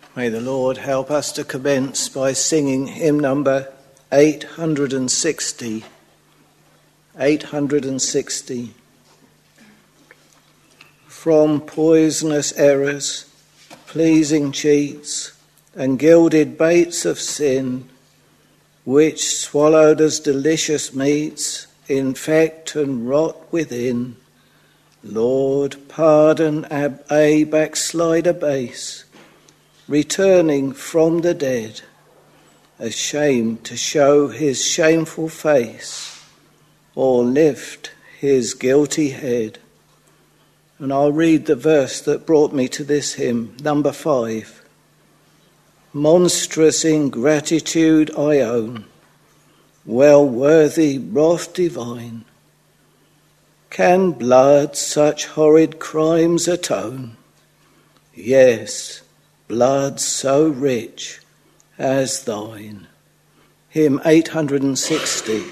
May the Lord help us to commence by singing hymn number 860. 860. From poisonous errors, pleasing cheats, and gilded baits of sin, which swallowed as delicious meats, infect and rot within. Lord, pardon a backslider base, returning from the dead, ashamed to show his shameful face, or lift his guilty head. And I'll read the verse that brought me to this hymn, number 5. Monstrous ingratitude I own, well worthy wrath divine. Can blood such horrid crimes atone? Yes, blood so rich as thine. Hymn 860.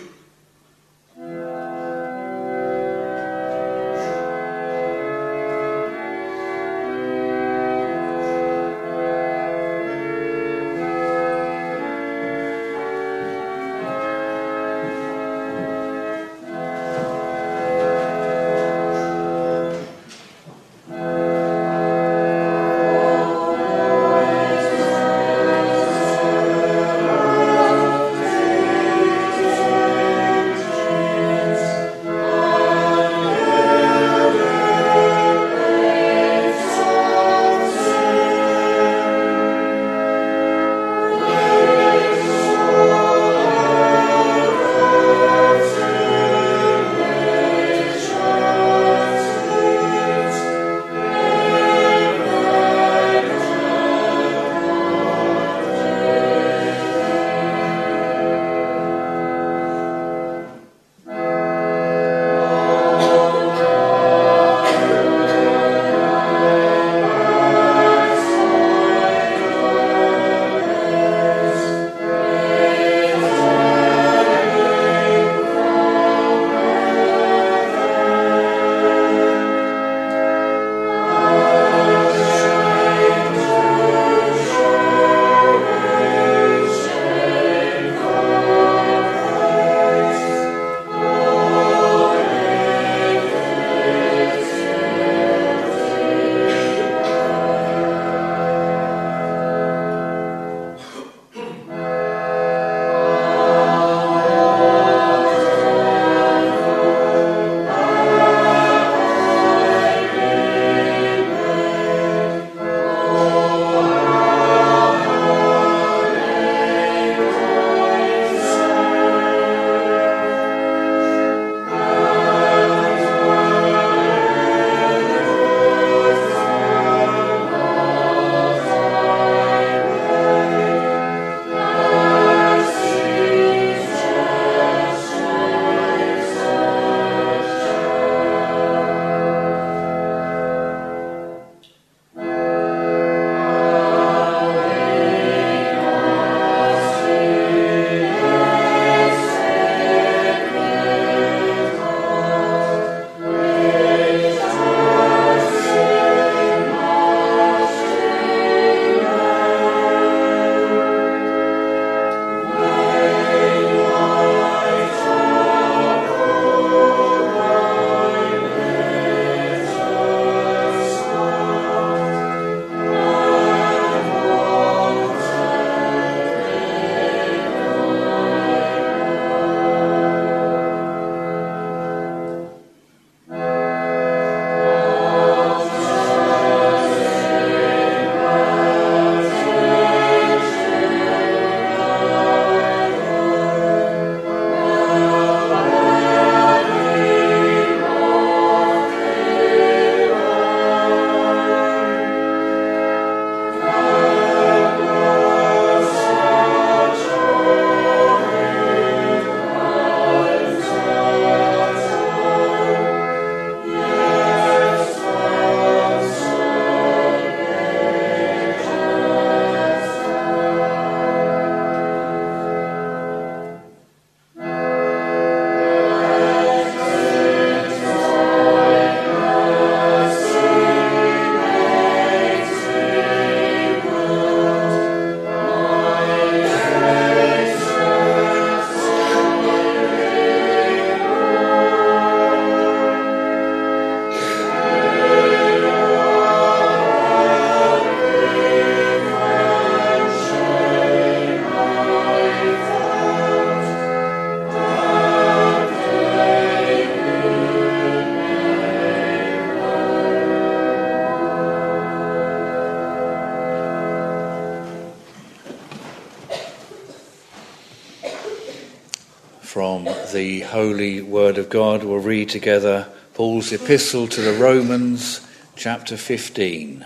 from the Holy Word of God. We'll read together Paul's Epistle to the Romans, chapter 15.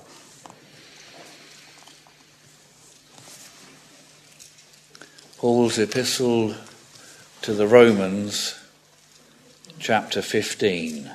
Paul's Epistle to the Romans, chapter 15.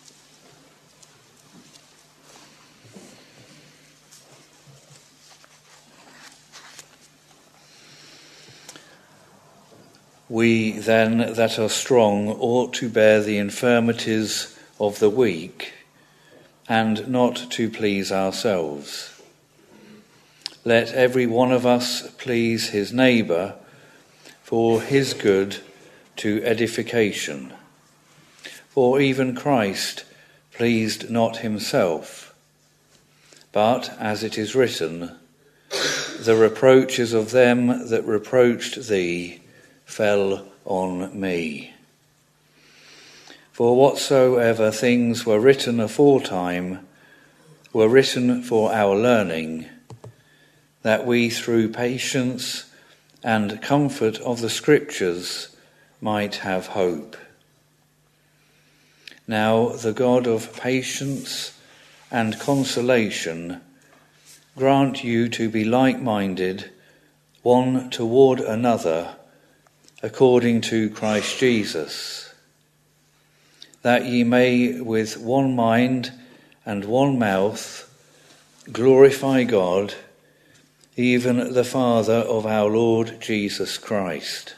We then that are strong ought to bear the infirmities of the weak, and not to please ourselves. Let every one of us please his neighbour for his good to edification. For even Christ pleased not himself, but, as it is written, the reproaches of them that reproached thee fell on me. For whatsoever things were written aforetime were written for our learning, that we through patience and comfort of the Scriptures might have hope. Now the God of patience and consolation grant you to be like-minded one toward another, according to Christ Jesus, that ye may with one mind and one mouth glorify God, even the Father of our Lord Jesus Christ.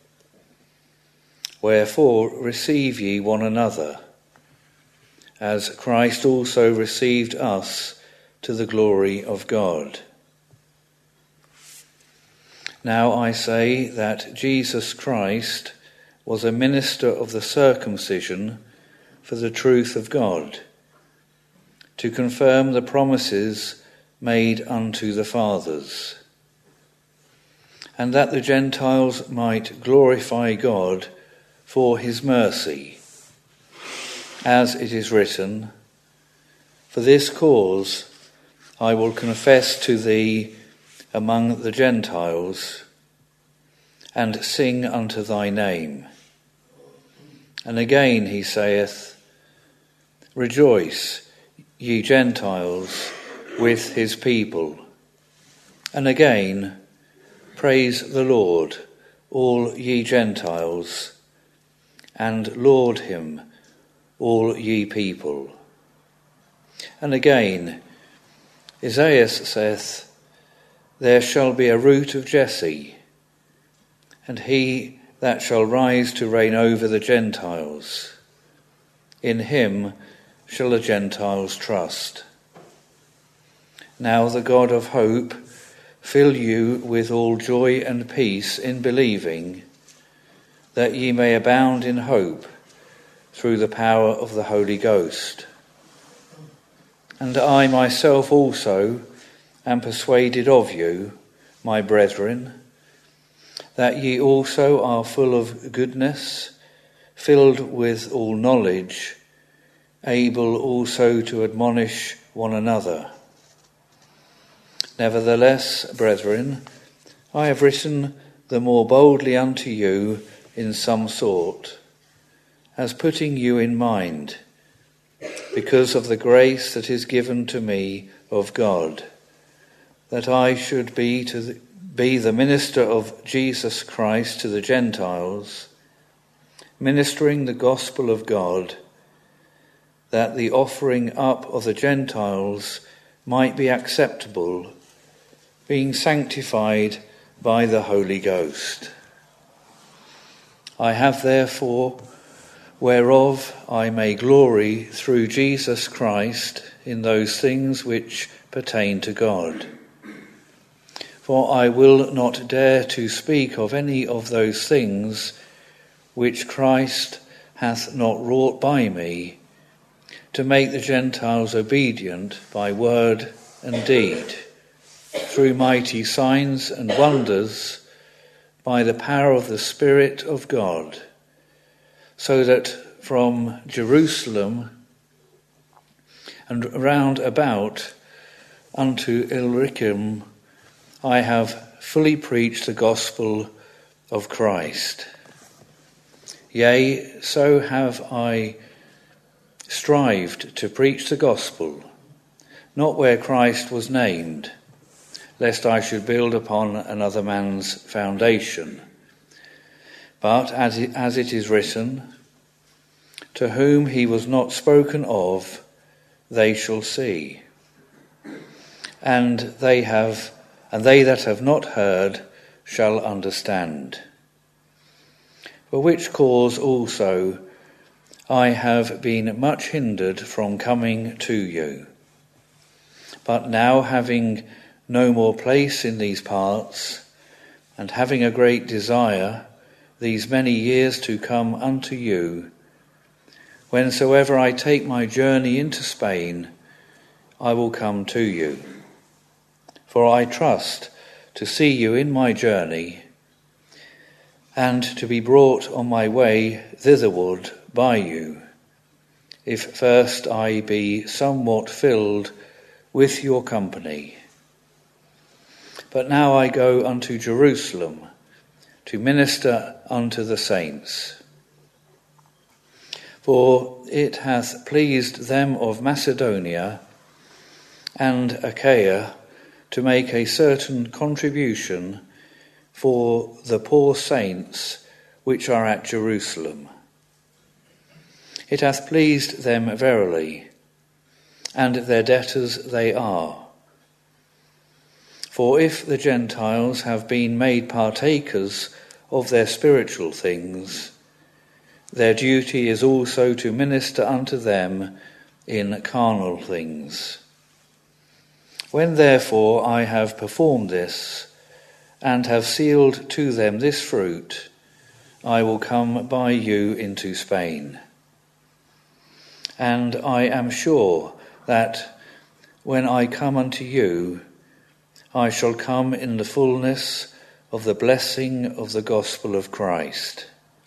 Wherefore receive ye one another, as Christ also received us to the glory of God. Now I say that Jesus Christ was a minister of the circumcision for the truth of God, to confirm the promises made unto the fathers, and that the Gentiles might glorify God for his mercy, as it is written, for this cause I will confess to thee among the Gentiles, and sing unto thy name. And again he saith, rejoice, ye Gentiles, with his people. And again, praise the Lord, all ye Gentiles, and laud him, all ye people. And again, Isaiah saith, there shall be a root of Jesse, and he that shall rise to reign over the Gentiles. In him shall the Gentiles trust. Now the God of hope fill you with all joy and peace in believing, that ye may abound in hope through the power of the Holy Ghost. And I myself also am persuaded of you, my brethren, that ye also are full of goodness, filled with all knowledge, able also to admonish one another. Nevertheless, brethren, I have written the more boldly unto you in some sort, as putting you in mind, because of the grace that is given to me of God, that I should be the minister of Jesus Christ to the Gentiles, ministering the gospel of God, that the offering up of the Gentiles might be acceptable, being sanctified by the Holy Ghost. I have therefore, whereof I may glory through Jesus Christ in those things which pertain to God. For I will not dare to speak of any of those things which Christ hath not wrought by me, to make the Gentiles obedient by word and deed, through mighty signs and wonders, by the power of the Spirit of God, so that from Jerusalem and round about unto Illyricum I have fully preached the gospel of Christ. Yea, so have I strived to preach the gospel, not where Christ was named, lest I should build upon another man's foundation. But as it is written, to whom he was not spoken of, they shall see. And they that have not heard shall understand. For which cause also I have been much hindered from coming to you. But now, having no more place in these parts, and having a great desire these many years to come unto you, whensoever I take my journey into Spain, I will come to you. For I trust to see you in my journey, and to be brought on my way thitherward by you, if first I be somewhat filled with your company. But now I go unto Jerusalem to minister unto the saints. For it hath pleased them of Macedonia and Achaia to make a certain contribution for the poor saints which are at Jerusalem. It hath pleased them verily, and their debtors they are. For if the Gentiles have been made partakers of their spiritual things, their duty is also to minister unto them in carnal things. When therefore I have performed this, and have sealed to them this fruit, I will come by you into Spain. And I am sure that when I come unto you, I shall come in the fullness of the blessing of the gospel of Christ.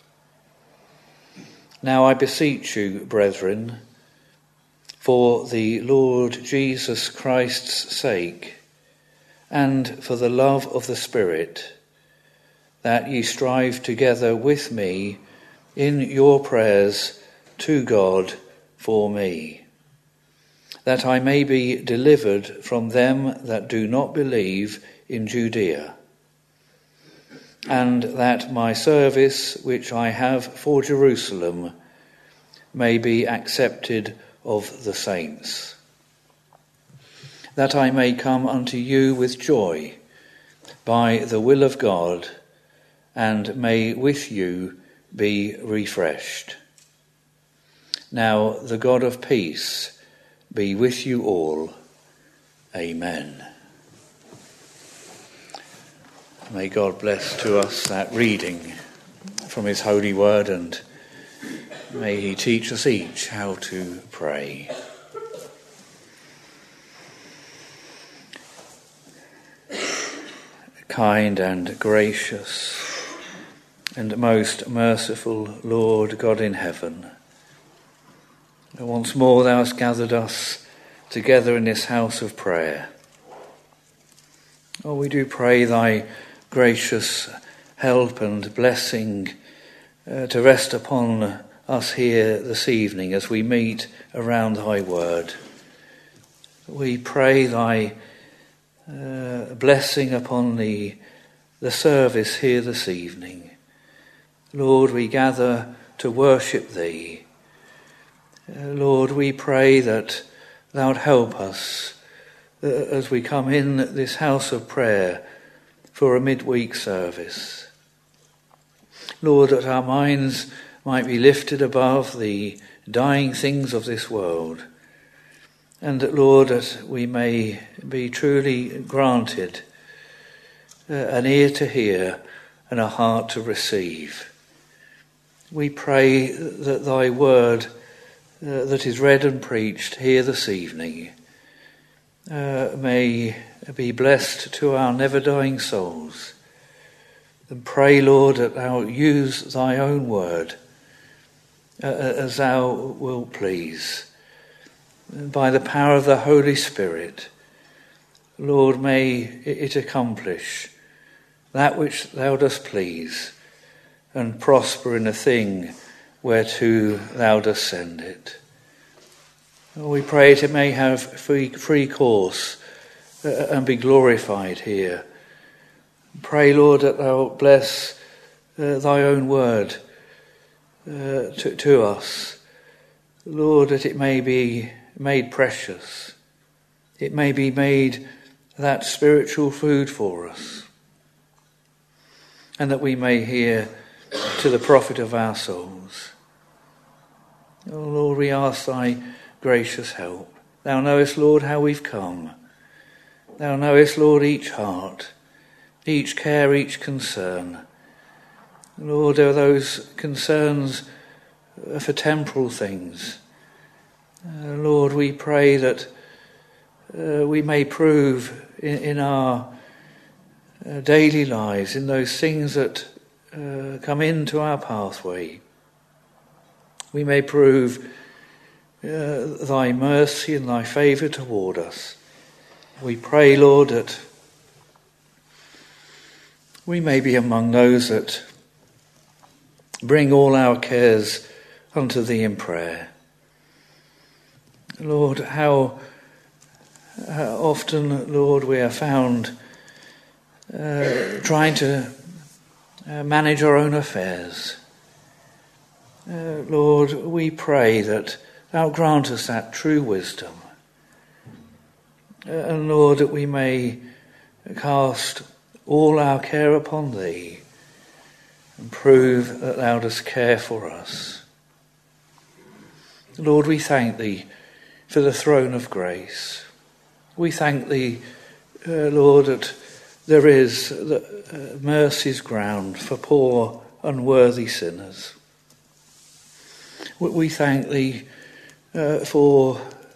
Now I beseech you, brethren, for the Lord Jesus Christ's sake, and for the love of the Spirit, that ye strive together with me in your prayers to God for me, that I may be delivered from them that do not believe in Judea, and that my service which I have for Jerusalem may be accepted of the saints, that I may come unto you with joy by the will of God, and may with you be refreshed. Now the God of peace be with you all. Amen. May God bless to us that reading from his holy word, and may he teach us each how to pray. Kind and gracious and most merciful Lord God in heaven, once more thou hast gathered us together in this house of prayer. Oh, we do pray thy gracious help and blessing to rest upon us here this evening as we meet around thy word. We pray thy blessing upon the service here this evening. Lord, we gather to worship thee. Lord, we pray that thou'lt help us as we come in this house of prayer for a midweek service. Lord, that our minds might be lifted above the dying things of this world, and that, Lord, that we may be truly granted an ear to hear and a heart to receive. We pray that thy word that is read and preached here this evening may be blessed to our never-dying souls. And pray, Lord, that thou use thy own word as thou wilt please. By the power of the Holy Spirit, Lord, may it accomplish that which thou dost please, and prosper in the thing whereto thou dost send it. We pray it may have free course and be glorified here. Pray, Lord, that thou bless thy own word to us. Lord, that it may be made precious. It may be made that spiritual food for us. And that we may hear to the profit of our souls. Oh Lord, we ask thy gracious help. Thou knowest, Lord, how we've come. Thou knowest, Lord, each heart, each care, each concern. Lord, there are those concerns for temporal things. Lord, we pray that we may prove in our daily lives, in those things that come into our pathway, we may prove thy mercy and thy favour toward us. We pray, Lord, that we may be among those that bring all our cares unto thee in prayer. Lord, how often, Lord, we are found trying to manage our own affairs. Lord, we pray that thou grant us that true wisdom. And Lord, that we may cast all our care upon thee and prove that thou dost care for us. Lord, we thank thee for the throne of grace. We thank thee, Lord, that there is mercy's ground for poor, unworthy sinners. We thank thee for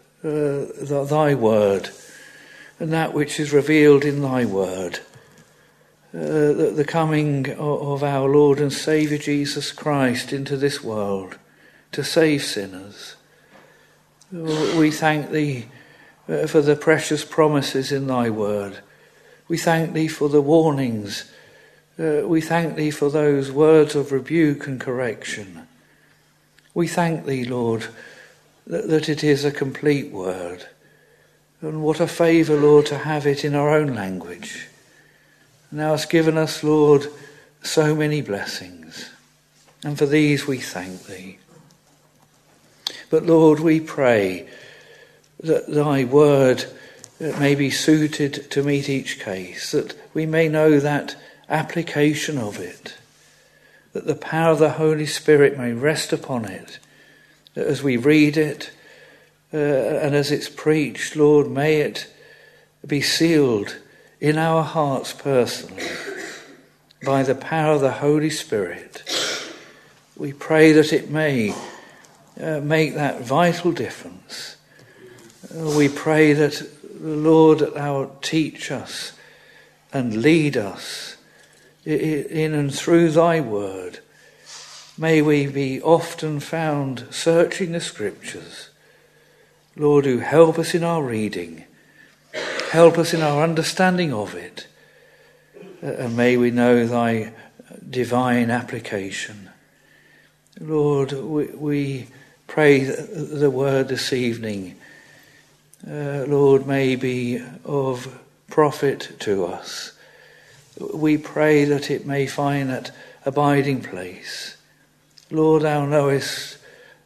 thy word and that which is revealed in thy word, the coming of our Lord and Saviour Jesus Christ into this world to save sinners. We thank thee for the precious promises in thy word. We thank thee for the warnings. We thank thee for those words of rebuke and correction. We thank thee, Lord, that it is a complete word. And what a favour, Lord, to have it in our own language. And thou hast given us, Lord, so many blessings. And for these we thank thee. But Lord, we pray that thy word may be suited to meet each case, that we may know that application of it, that the power of the Holy Spirit may rest upon it, that as we read it and as it's preached, Lord, may it be sealed in our hearts personally by the power of the Holy Spirit. We pray that it may make that vital difference. We pray that, Lord, that thou teach us and lead us in and through thy word. May we be often found searching the scriptures. Lord, who help us in our reading, help us in our understanding of it, and may we know thy divine application. Lord, we pray that the word this evening, Lord, may be of profit to us. We pray that it may find that abiding place. Lord, thou knowest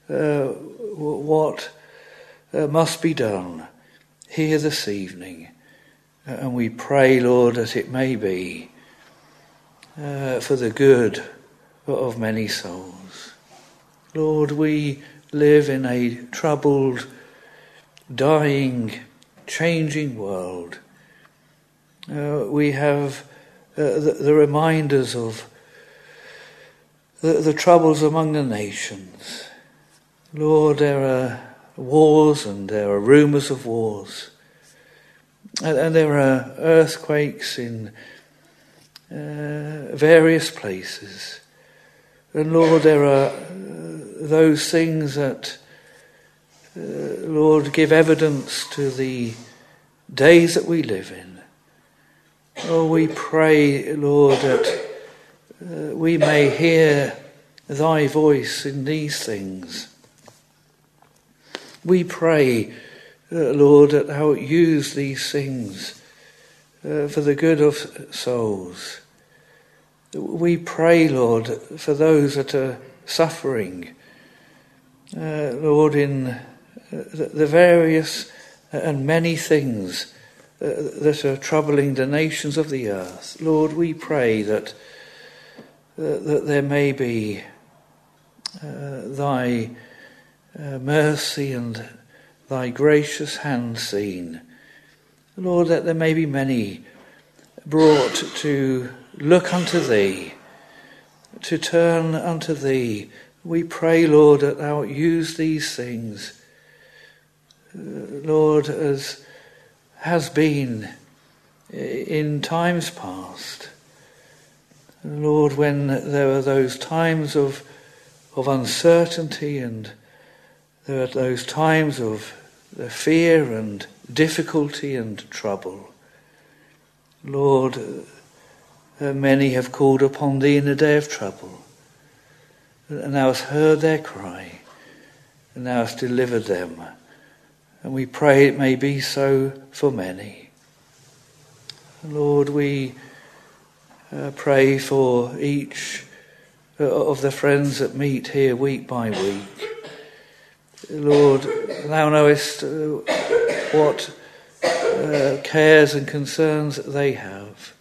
what must be done here this evening. And we pray, Lord, that it may be for the good of many souls. Lord, we live in a troubled, dying, changing world. We have the reminders of the troubles among the nations. Lord, there are wars and there are rumours of wars. And there are earthquakes in various places. And Lord, there are those things that, Lord, give evidence to the days that we live in. Oh, we pray, Lord, that we may hear thy voice in these things. We pray, Lord, that thou use these things for the good of souls. We pray, Lord, for those that are suffering, Lord, in the various and many things that are troubling the nations of the earth. Lord, we pray that there may be thy mercy and thy gracious hand seen. Lord, that there may be many brought to look unto thee, to turn unto thee. We pray, Lord, that thou use these things, Lord, as has been in times past. Lord, when there are those times of uncertainty and there are those times of fear and difficulty and trouble. Lord, many have called upon thee in the day of trouble, and thou hast heard their cry, and thou hast delivered them. And we pray it may be so for many. Lord, we pray for each of the friends that meet here week by week. Lord, thou knowest what cares and concerns that they have.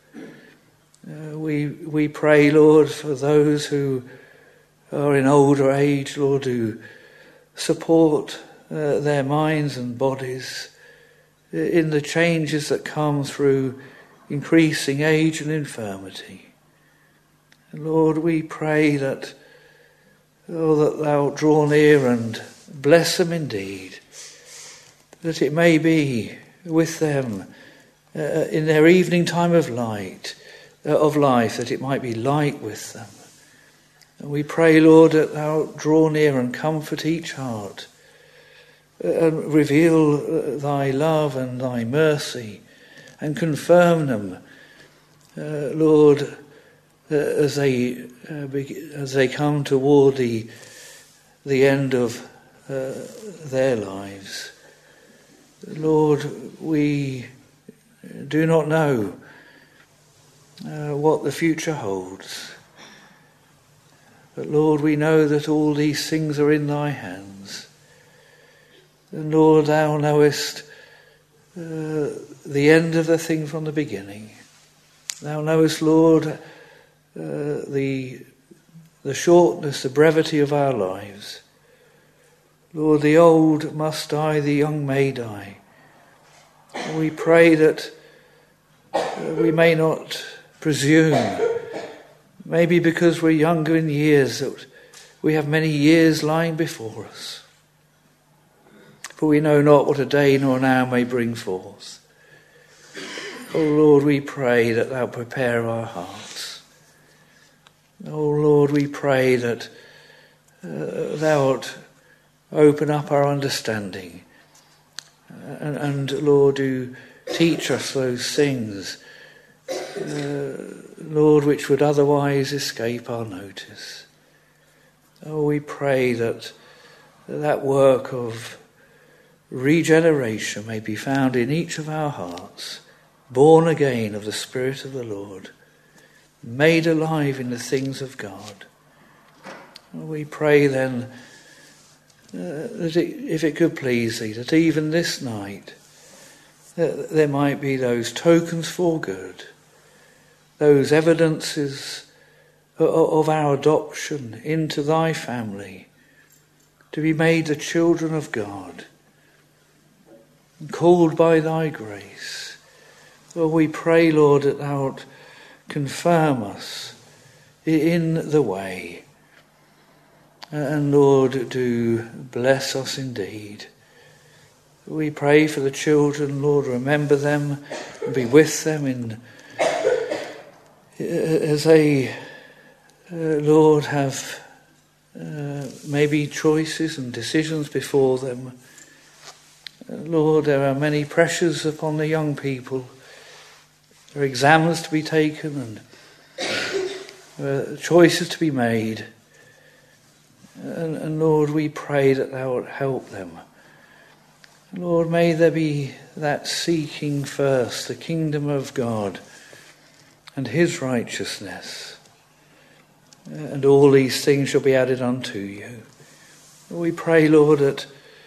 We pray, Lord, for those who are in older age, Lord, to support their minds and bodies in the changes that come through increasing age and infirmity. And Lord, we pray that thou draw near and bless them indeed, that it may be with them in their evening time of life, that it might be light with them. And we pray, Lord, that thou draw near and comfort each heart, and reveal thy love and thy mercy, and confirm them, Lord, as they come toward the end of their lives. Lord, we do not know what the future holds, but Lord, we know that all these things are in thy hands. And Lord, thou knowest the end of the thing from the beginning. Thou knowest, Lord, the shortness, the brevity of our lives. Lord, the old must die, the young may die. We pray that we may not presume, maybe because we're younger in years, that we have many years lying before us. For we know not what a day nor an hour may bring forth. O Lord, we pray that thou prepare our hearts. O Lord, we pray that thou wilt open up our understanding. And Lord, do teach us those things, Lord, which would otherwise escape our notice. Oh, we pray that work of regeneration may be found in each of our hearts, born again of the Spirit of the Lord, made alive in the things of God. We pray then that if it could please thee, that even this night that there might be those tokens for good, those evidences of our adoption into thy family, to be made the children of God, called by thy grace. Oh, we pray, Lord, that thou wilt confirm us in the way. And Lord, do bless us indeed. We pray for the children, Lord, remember them and be with them as they, Lord, have maybe choices and decisions before them. Lord, there are many pressures upon the young people. There are exams to be taken, choices to be made. And Lord, we pray that thou wilt help them. Lord, may there be that seeking first the kingdom of God and his righteousness, and all these things shall be added unto you. We pray, Lord, that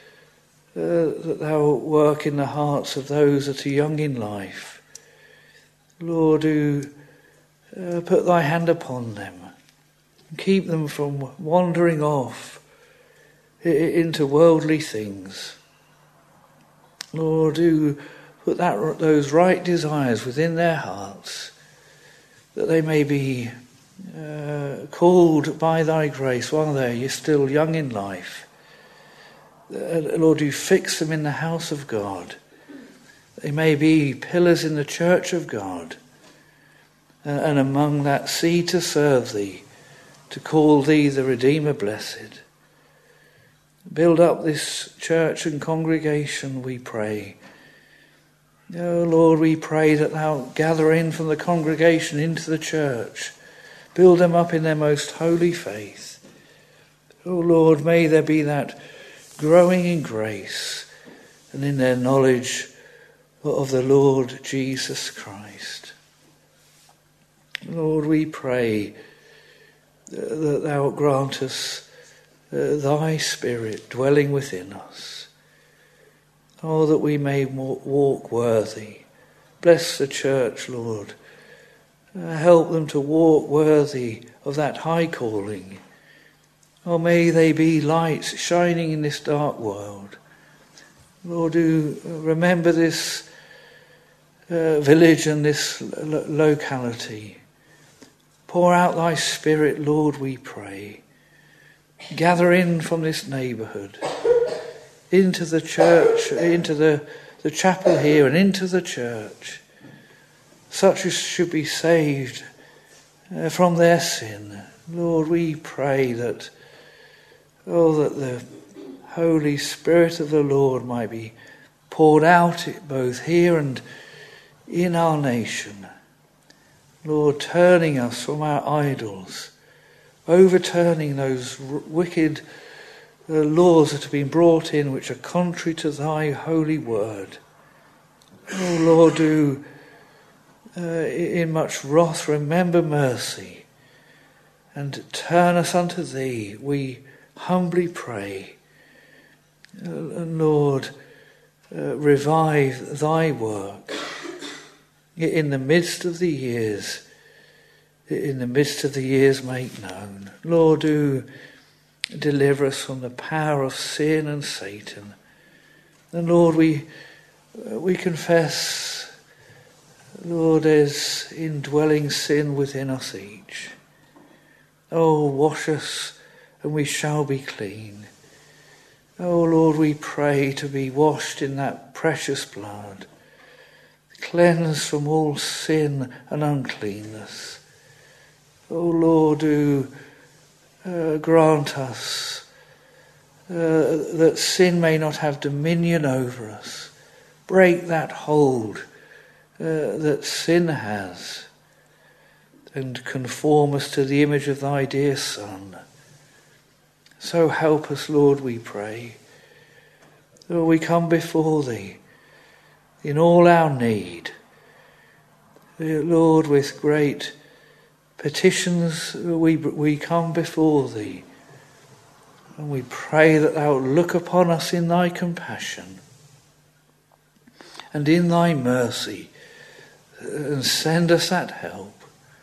thou wilt work in the hearts of those that are young in life. Lord, do put thy hand upon them and keep them from wandering off into worldly things. Lord, do put those right desires within their hearts, that they may be called by thy grace while they're still young in life. Lord, you fix them in the house of God. They may be pillars in the church of God, and among that seed to serve thee, to call thee the Redeemer blessed. Build up this church and congregation, we pray. Oh Lord, we pray that thou gather in from the congregation into the church. Build them up in their most holy faith. Oh Lord, may there be that growing in grace and in their knowledge of the Lord Jesus Christ. Lord, we pray that thou grant us thy Spirit dwelling within us. Oh, that we may walk worthy. Bless the church, Lord. Help them to walk worthy of that high calling. Oh, may they be lights shining in this dark world. Lord, do remember this village and this locality. Pour out thy Spirit, Lord, we pray. Gather in from this neighbourhood into the church, into the chapel here and into the church. Such as should be saved from their sin. Lord, we pray that the Holy Spirit of the Lord might be poured out both here and in our nation. Lord, turning us from our idols, overturning those wicked laws that have been brought in which are contrary to thy holy word. Oh Lord, do in much wrath remember mercy and turn us unto thee, we humbly pray. And Lord, revive thy work in the midst of the years. In the midst of the years make known. Lord, do deliver us from the power of sin and Satan. And Lord, we confess, Lord, there's indwelling sin within us each. Oh, wash us and we shall be clean. Oh Lord, we pray to be washed in that precious blood, cleansed from all sin and uncleanness. Oh Lord, do grant us that sin may not have dominion over us. Break that hold that sin has, and conform us to the image of thy dear Son. So help us, Lord, we pray. Lord, we come before thee in all our need. Lord, with great petitions we come before thee, and we pray that thou look upon us in thy compassion and in thy mercy, and send us that help.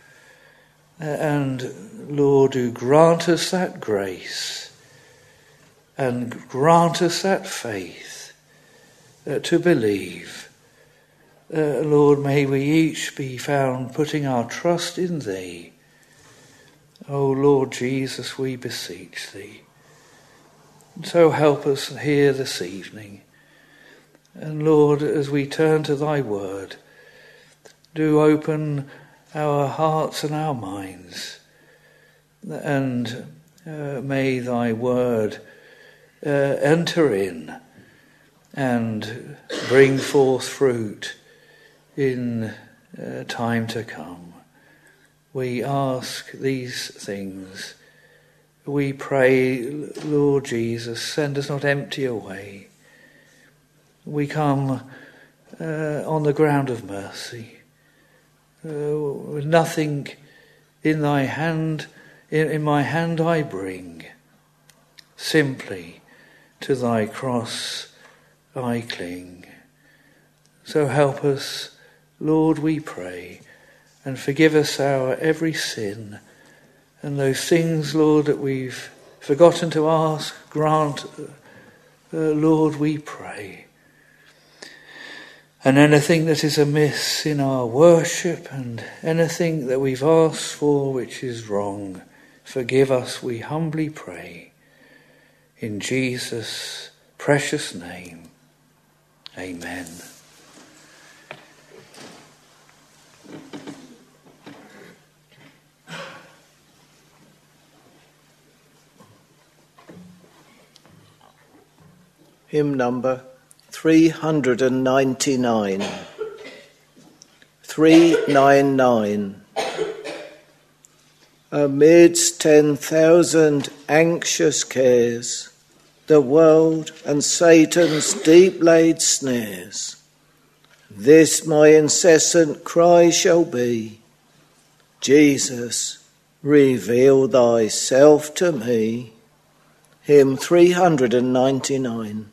And Lord, do grant us that grace and grant us that faith to believe. Lord, may we each be found putting our trust in thee. O Lord Jesus, we beseech thee. So help us here this evening. And Lord, as we turn to thy word, do open our hearts and our minds, and may thy word enter in and bring forth fruit in time to come. we ask these things. We pray, Lord Jesus, send us not empty away. We come on the ground of mercy, with nothing in thy hand, in my hand I bring. Simply to thy cross I cling. So help us, Lord, we pray, and forgive us our every sin, and those things, Lord, that we've forgotten to ask, grant, Lord, we pray. And anything that is amiss in our worship and anything that we've asked for which is wrong, forgive us, we humbly pray. In Jesus' precious name, amen. Hymn number 399. 399. Amidst 10,000 anxious cares, the world and Satan's deep-laid snares, this my incessant cry shall be, Jesus, reveal thyself to me. Hymn 399.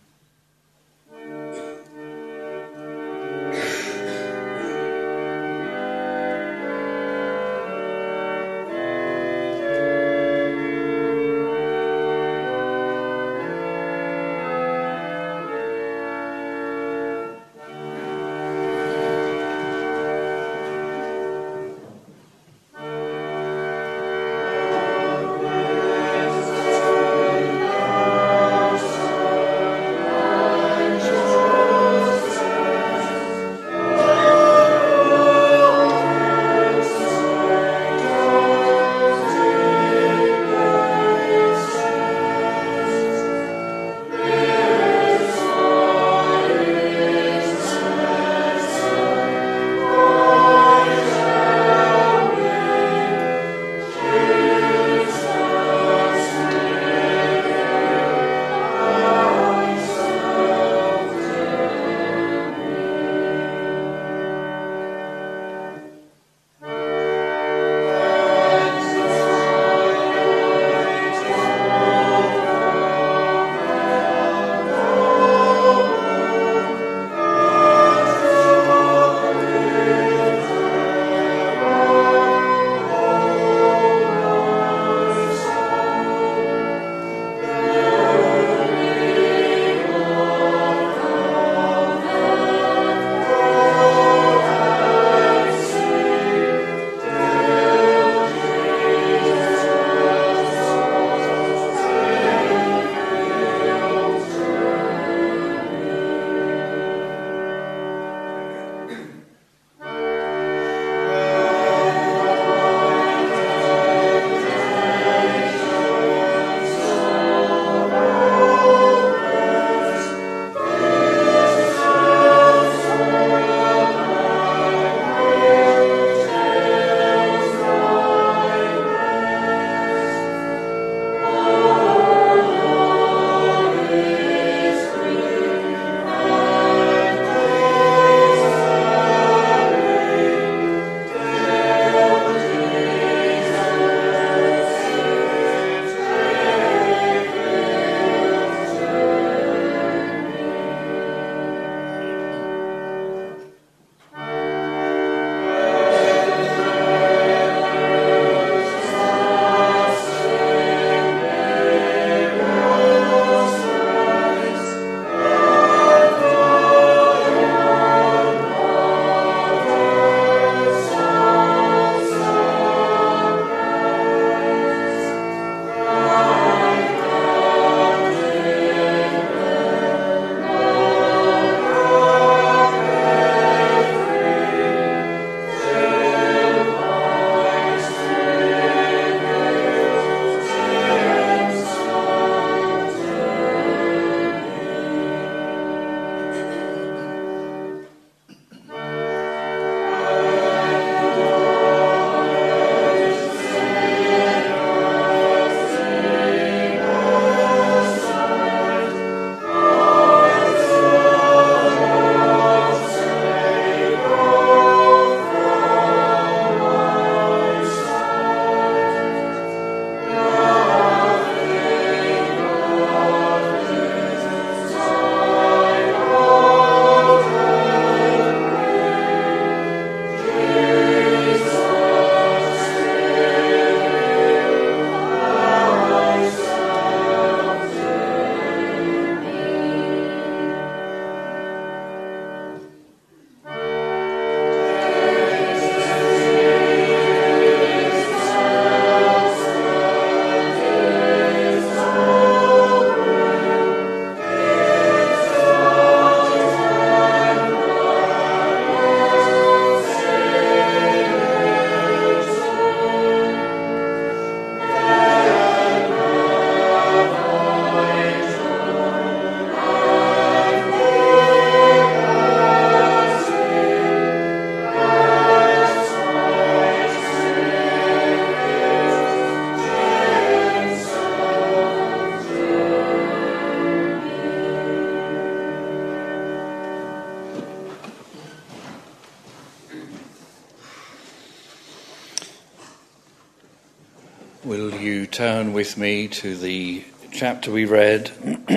Will you turn with me to the chapter we read,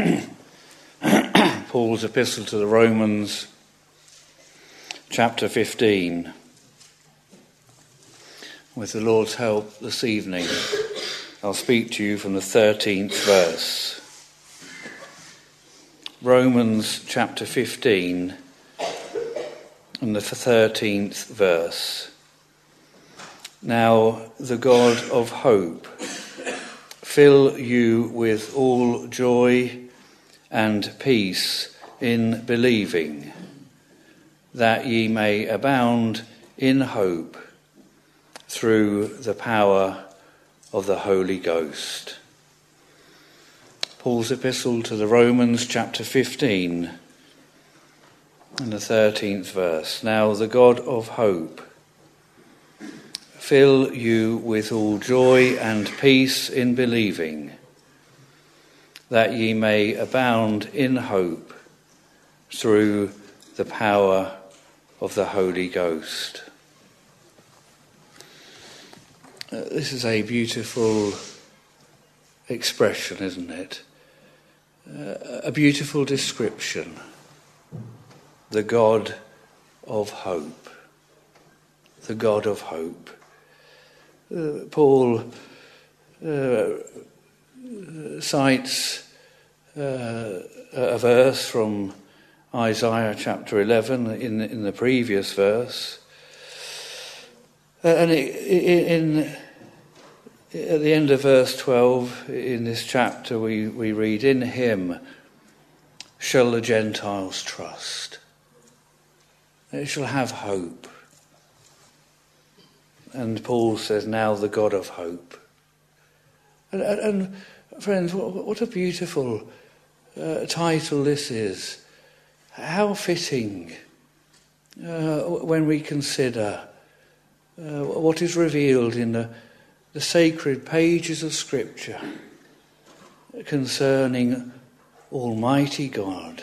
Paul's epistle to the Romans, chapter 15. With the Lord's help this evening, I'll speak to you from the 13th verse. Romans chapter 15 and the 13th verse. Now the God of hope fill you with all joy and peace in believing, that ye may abound in hope through the power of the Holy Ghost. Paul's epistle to the Romans, chapter 15, and the 13th verse. Now the God of hope fill you with all joy and peace in believing, that ye may abound in hope through the power of the Holy Ghost. This is a beautiful expression, isn't it? A beautiful description. The God of hope. The God of hope. Paul cites a verse from Isaiah chapter 11 in the previous verse. And at the end of verse 12 in this chapter we read, "In him shall the Gentiles trust." They shall have hope. And Paul says, now the God of hope. And friends, what a beautiful title this is. How fitting when we consider what is revealed in the sacred pages of Scripture concerning Almighty God.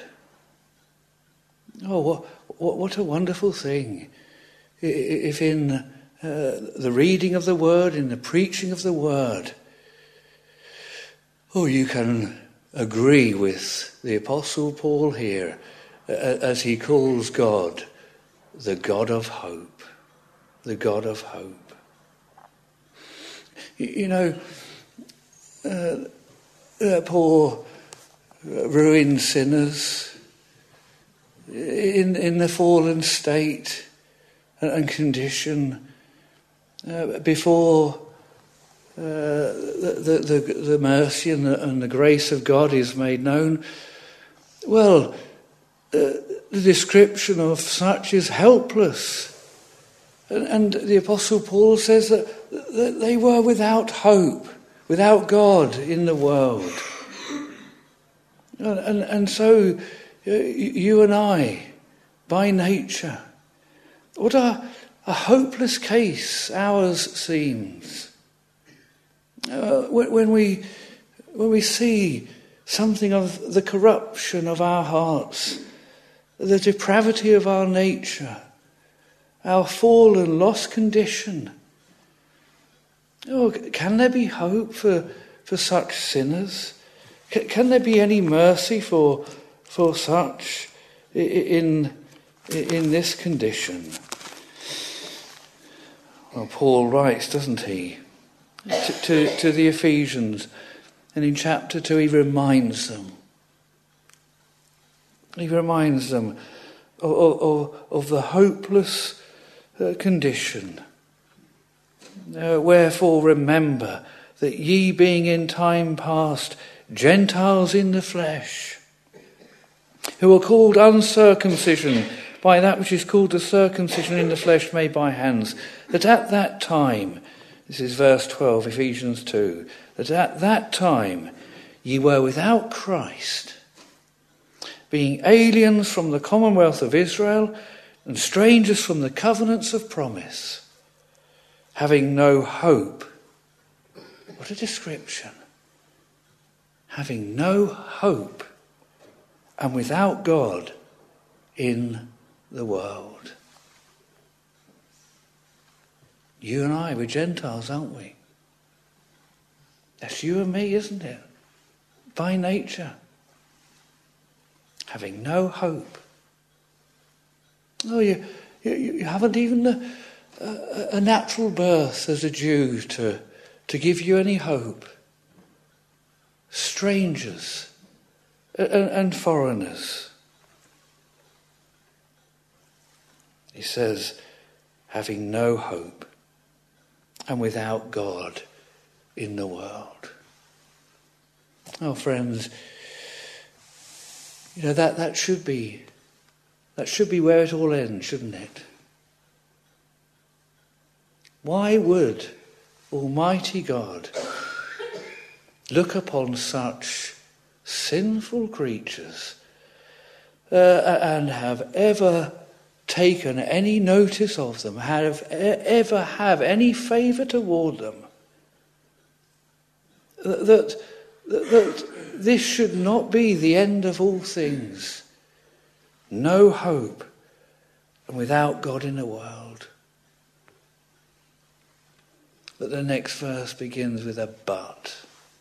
Oh, what a wonderful thing if in the reading of the Word, in the preaching of the Word, you can agree with the Apostle Paul here as he calls God the God of hope. The God of hope. You know, poor ruined sinners in the fallen state and condition before the mercy and the grace of God is made known. Well, the description of such is helpless. And the Apostle Paul says that they were without hope, without God in the world. And so you and I, by nature, what a hopeless case ours seems. When we see something of the corruption of our hearts, the depravity of our nature, our fallen, lost condition. Can there be hope for such sinners? Can there be any mercy for such in this condition? Well, Paul writes, doesn't he, to the Ephesians, and in chapter 2 he reminds them. He reminds them of the hopeless condition. Wherefore remember that ye being in time past Gentiles in the flesh, who are called uncircumcision by that which is called the circumcision in the flesh made by hands, that at that time, this is verse 12, Ephesians 2, that at that time ye were without Christ, being aliens from the commonwealth of Israel and strangers from the covenants of promise, having no hope. What a description. Having no hope and without God in the world. You and I, we're Gentiles, aren't we? That's you and me, isn't it? By nature. Having no hope. Oh, you haven't even a natural birth as a Jew to give you any hope. Strangers and foreigners. He says, having no hope and without God in the world. Oh, friends, that should be where it all ends, shouldn't it? Why would Almighty God look upon such sinful creatures and have ever taken any notice of them, ever have any favour toward them? That this should not be the end of all things. No hope and without God in the world. But the next verse begins with a but.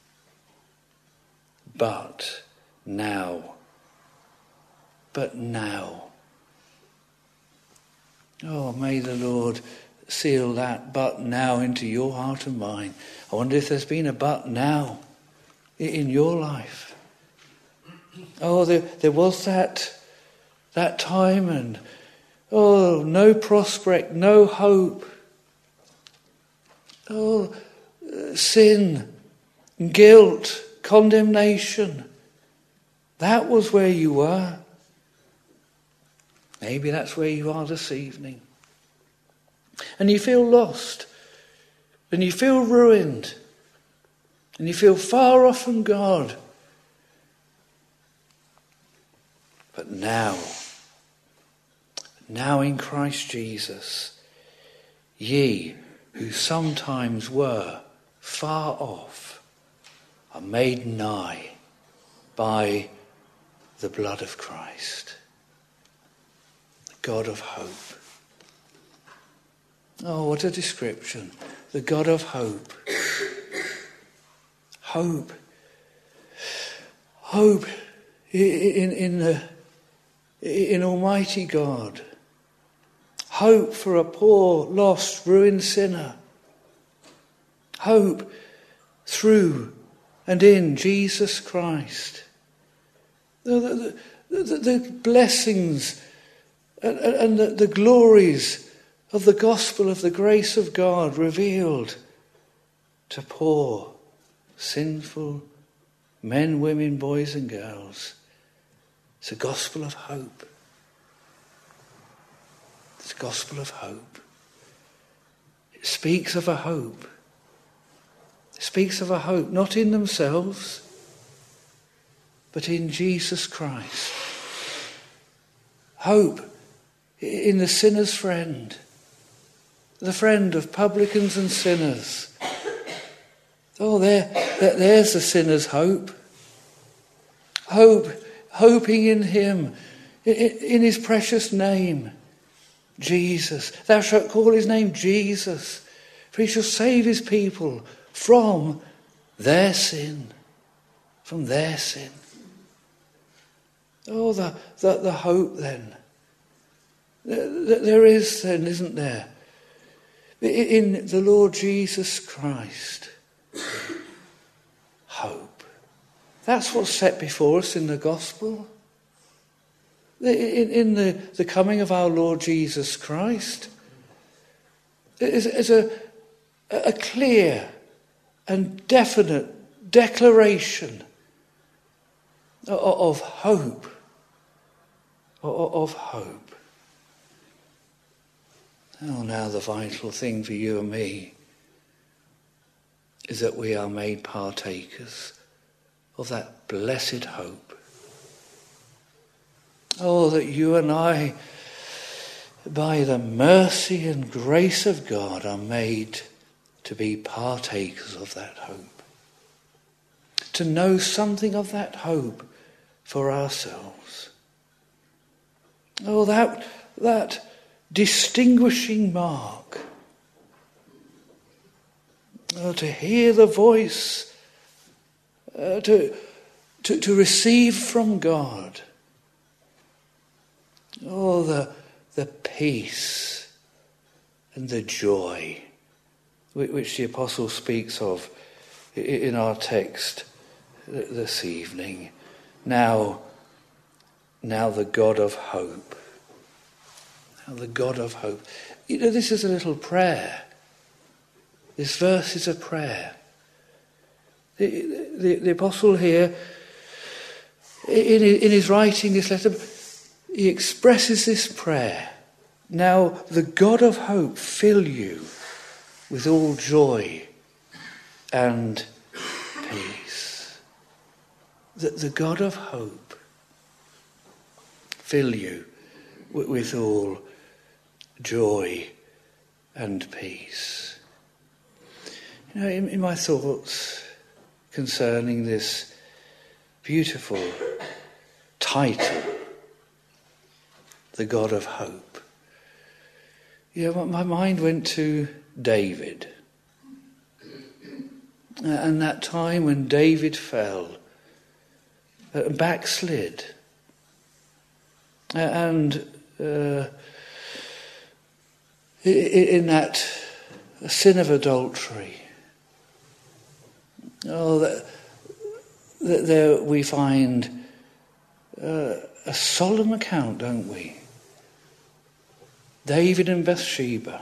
But now. But now. Oh, may the Lord seal that but now into your heart and mind. I wonder if there's been a but now in your life. Oh, there was that time and, no prospect, no hope. Oh, sin, guilt, condemnation. That was where you were. Maybe that's where you are this evening. And you feel lost. And you feel ruined. And you feel far off from God. But now in Christ Jesus, ye who sometimes were far off are made nigh by the blood of Christ, the God of hope. Oh, what a description. The God of hope. Hope. Hope in Almighty God. Hope for a poor, lost, ruined sinner. Hope through and in Jesus Christ. The blessings and the glories of the gospel of the grace of God revealed to poor, sinful men, women, boys and girls. It's a gospel of hope. It's a gospel of hope. It speaks of a hope. It speaks of a hope not in themselves, but in Jesus Christ. Hope in the sinner's friend, the friend of publicans and sinners. Oh, there's the sinner's hope. Hope, hoping in him, in his precious name, Jesus. Thou shalt call his name Jesus, for he shall save his people from their sin. From their sin. Oh, the hope then. There is then, isn't there? In the Lord Jesus Christ. Hope. That's what's set before us in the gospel. In the coming of our Lord Jesus Christ. Is a clear and definite declaration of hope. Of hope. Oh, now the vital thing for you and me is that we are made partakers of that blessed hope. Oh, that you and I, by the mercy and grace of God, are made to be partakers of that hope. To know something of that hope for ourselves. Oh, that distinguishing mark. Oh, to hear the voice to receive from God. Oh, the peace and the joy which the apostle speaks of in our text this evening. Now the God of hope. Now the God of hope. You know, this is a little prayer. This verse is a prayer. The apostle here, in his writing this letter, he expresses this prayer. Now the God of hope fill you with all joy and peace. The God of hope fill you with all joy and peace. You know, in my thoughts concerning this beautiful title, the God of hope, you know, my mind went to David. And that time when David fell, backslid, and in that sin of adultery, there we find a solemn account, don't we? David and Bathsheba,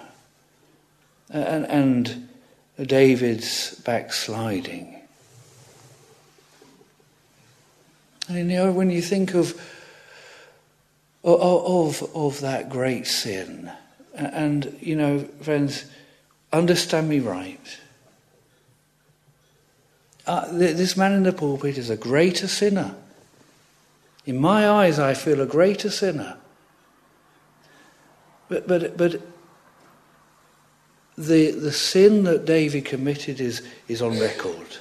and David's backsliding. And you know, when you think of that great sin, and you know, friends, understand me right. This man in the pulpit is a greater sinner. In my eyes, I feel a greater sinner. But the sin that David committed is on record,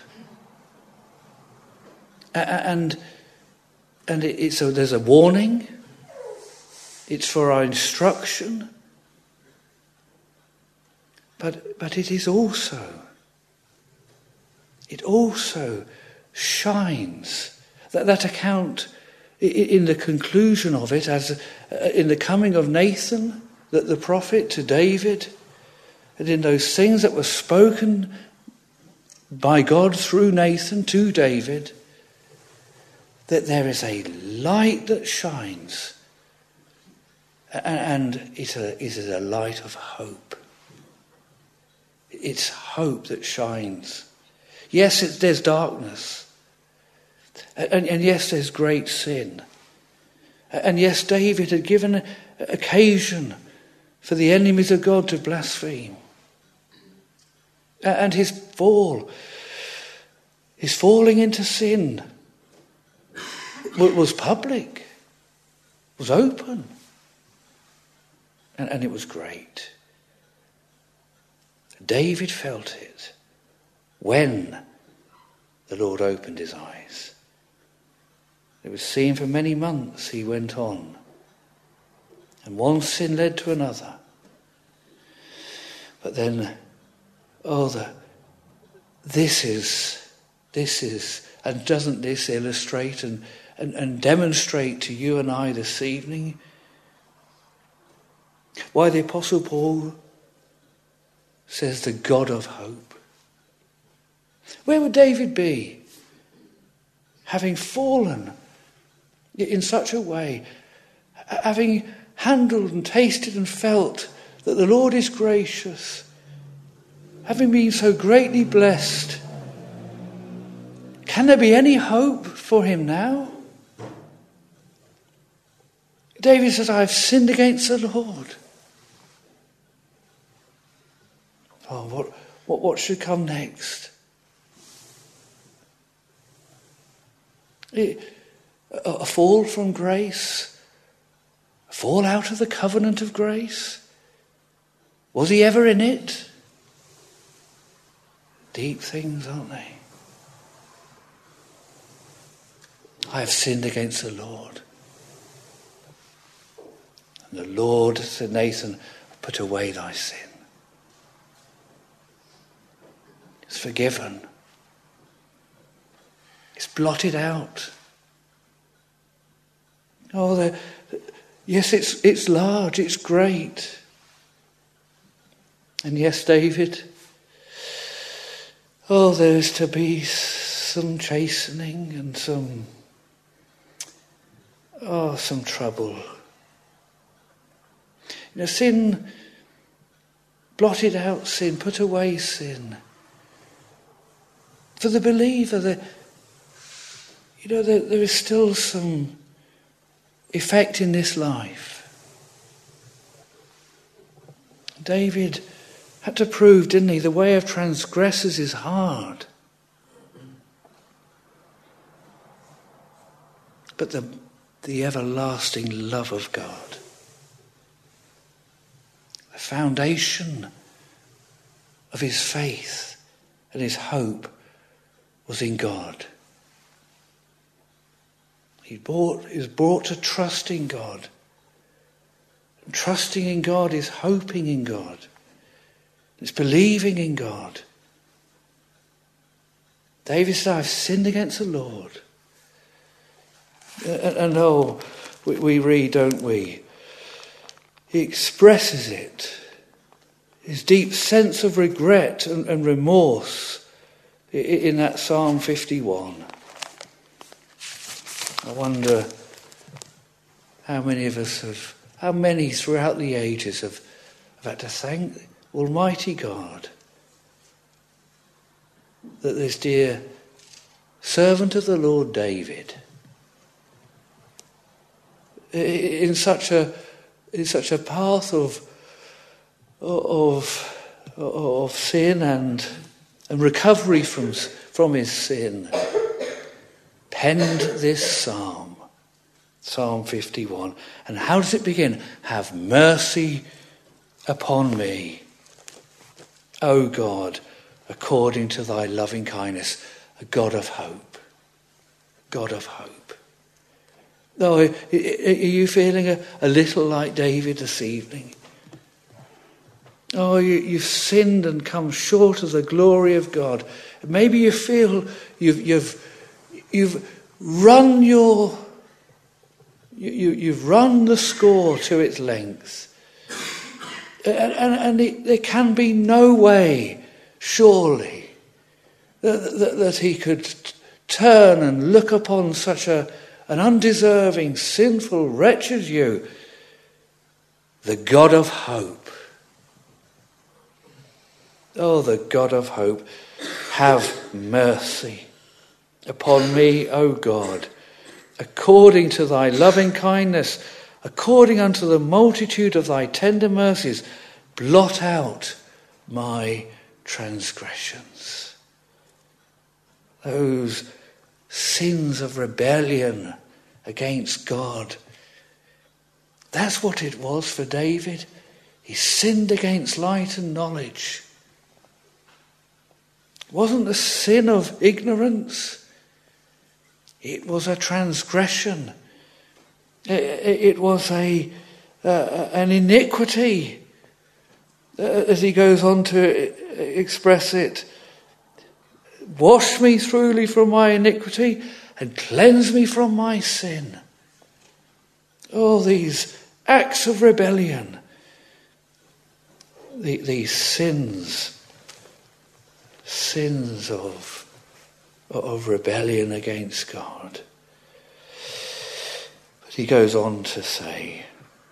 and so there's a warning. It's for our instruction, but it also shines. That account in the conclusion of it, as in the coming of Nathan, that the prophet, to David, and in those things that were spoken by God through Nathan to David, that there is a light that shines, and it is a light of hope. It's hope that shines. Yes, there's darkness, and yes, there's great sin, and yes, David had given occasion for the enemies of God to blaspheme. And his falling into sin was public, was open, and it was great. David felt it when the Lord opened his eyes. It was seen for many months he went on, and one sin led to another. But then, this is, and doesn't this illustrate and demonstrate to you and I this evening why the Apostle Paul says the God of hope? Where would David be, having fallen in such a way, having handled and tasted and felt that the Lord is gracious, having been so greatly blessed? Can there be any hope for him now? David says, I have sinned against the Lord. Oh, what should come next? A fall from grace? A fall out of the covenant of grace? Was he ever in it? Deep things, aren't they? I have sinned against the Lord. And the Lord said, Nathan, put away thy sin. It's forgiven. It's blotted out. Oh, yes, it's large, it's great. And yes, David, there's to be some chastening and some trouble. Sin, blotted out sin, put away sin. For the believer, there is still some effect in this life. David had to prove, didn't he, the way of transgressors is hard. But the everlasting love of God, the foundation of his faith and his hope was in God. He was brought to trust in God. And trusting in God is hoping in God. It's believing in God. David said, I've sinned against the Lord. And we read, don't we? He expresses it. His deep sense of regret and remorse in that Psalm 51. I wonder how many throughout the ages have had to thank Almighty God that this dear servant of the Lord David, in such a path of sin and recovery from his sin, penned this psalm, Psalm 51. And how does it begin? Have mercy upon me, O God, according to thy loving kindness, a God of hope. God of hope. Oh, are you feeling a little like David this evening? Oh, you've sinned and come short of the glory of God. Maybe you feel you've run you've run the score to its length. And there can be no way, surely, that he could turn and look upon such an undeserving, sinful wretch as you, the God of hope. Oh, the God of hope, have mercy upon me, O God, according to thy loving kindness, according unto the multitude of thy tender mercies, blot out my transgressions. Those sins of rebellion against God. That's what it was for David. He sinned against light and knowledge. It wasn't the sin of ignorance. It was a transgression. It was an iniquity, as he goes on to express it. Wash me thoroughly from my iniquity and cleanse me from my sin. Oh, these acts of rebellion, these sins of rebellion against God. But he goes on to say,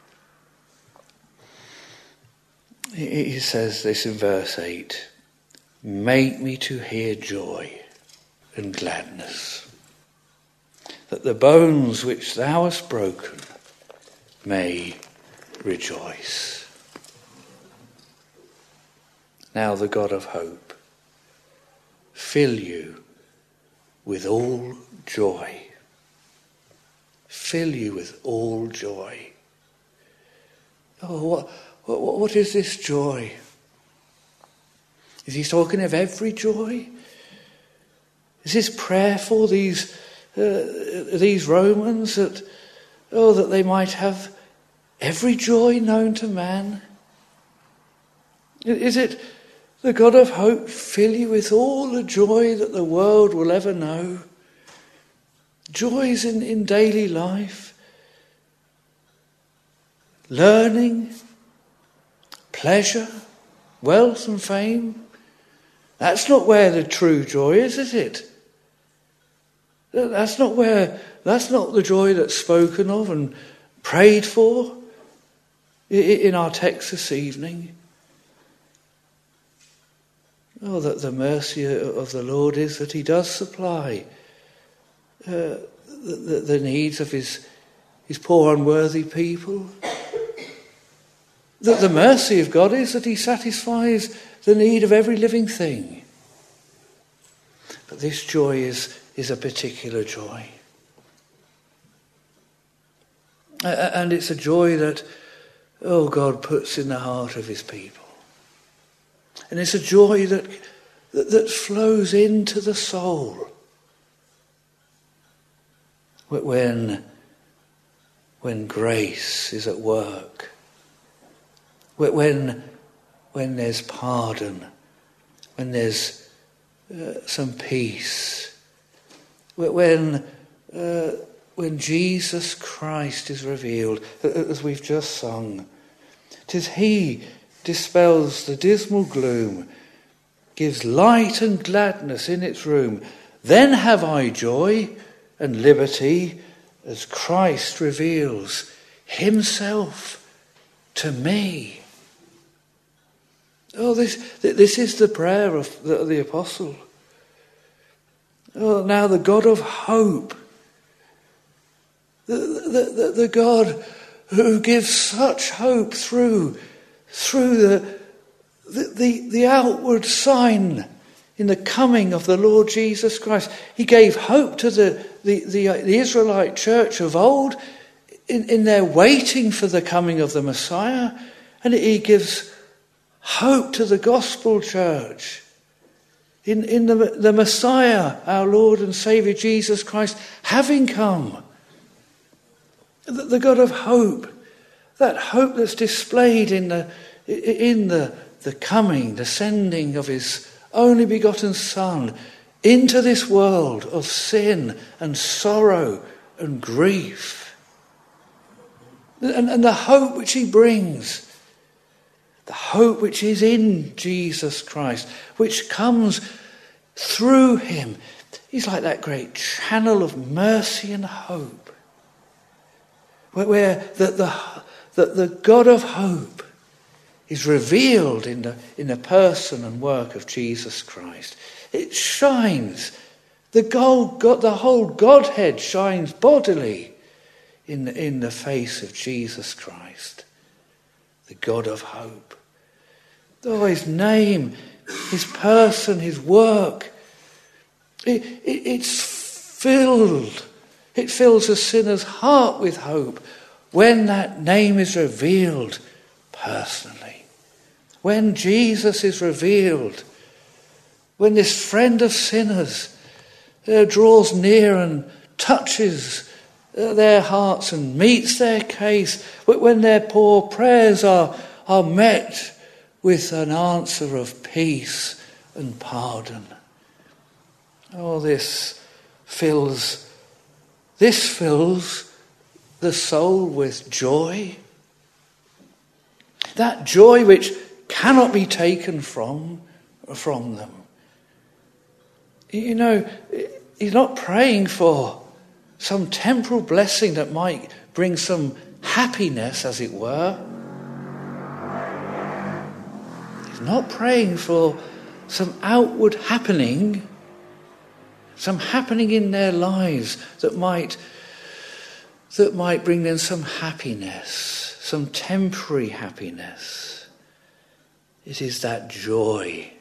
he says this in verse 8, make me to hear joy and gladness, that the bones which thou hast broken may rejoice. Now the God of hope fill you with all joy. Fill you with all joy. Oh, what is this joy? Is he talking of every joy? Is his prayer for these Romans that they might have every joy known to man? Is it the God of hope fill you with all the joy that the world will ever know? Joys in daily life, learning, pleasure, wealth and fame. That's not where the true joy is it? That's not the joy that's spoken of and prayed for in our text this evening. Oh, that the mercy of the Lord is that he does supply the needs of his poor unworthy people. That the mercy of God is that he satisfies the need of every living thing. But this joy is a particular joy. And it's a joy that, God puts in the heart of his people. And it's a joy that flows into the soul. When grace is at work. When there's pardon. When there's some peace. When Jesus Christ is revealed, as we've just sung. 'Tis he dispels the dismal gloom, gives light and gladness in its room. Then have I joy and liberty as Christ reveals himself to me. Oh, this is the prayer of the apostle. Oh, now the God of hope, the God who gives such hope through the outward sign in the coming of the Lord Jesus Christ. He gave hope to the Israelite church of old in their waiting for the coming of the Messiah, and he gives hope to the gospel church in the Messiah, our Lord and Saviour Jesus Christ, having come. The God of hope, that hope that's displayed in the coming, the sending of his only begotten Son into this world of sin and sorrow and grief. And the hope which he brings, the hope which is in Jesus Christ, which comes through him. He's like that great channel of mercy and hope, where the God of hope is revealed in the person and work of Jesus Christ. It shines. The whole Godhead shines bodily in the face of Jesus Christ, the God of hope. Oh, his name, his person, his work, it's filled. It fills a sinner's heart with hope when that name is revealed personally. When Jesus is revealed, when this friend of sinners draws near and touches their hearts and meets their case, when their poor prayers are met with an answer of peace and pardon. Oh, this fills the soul with joy. That joy which cannot be taken from them. You know, he's not praying for some temporal blessing that might bring some happiness, as it were. He's not praying for some outward happening, some happening in their lives that might bring them some happiness, some temporary happiness. It is that joy.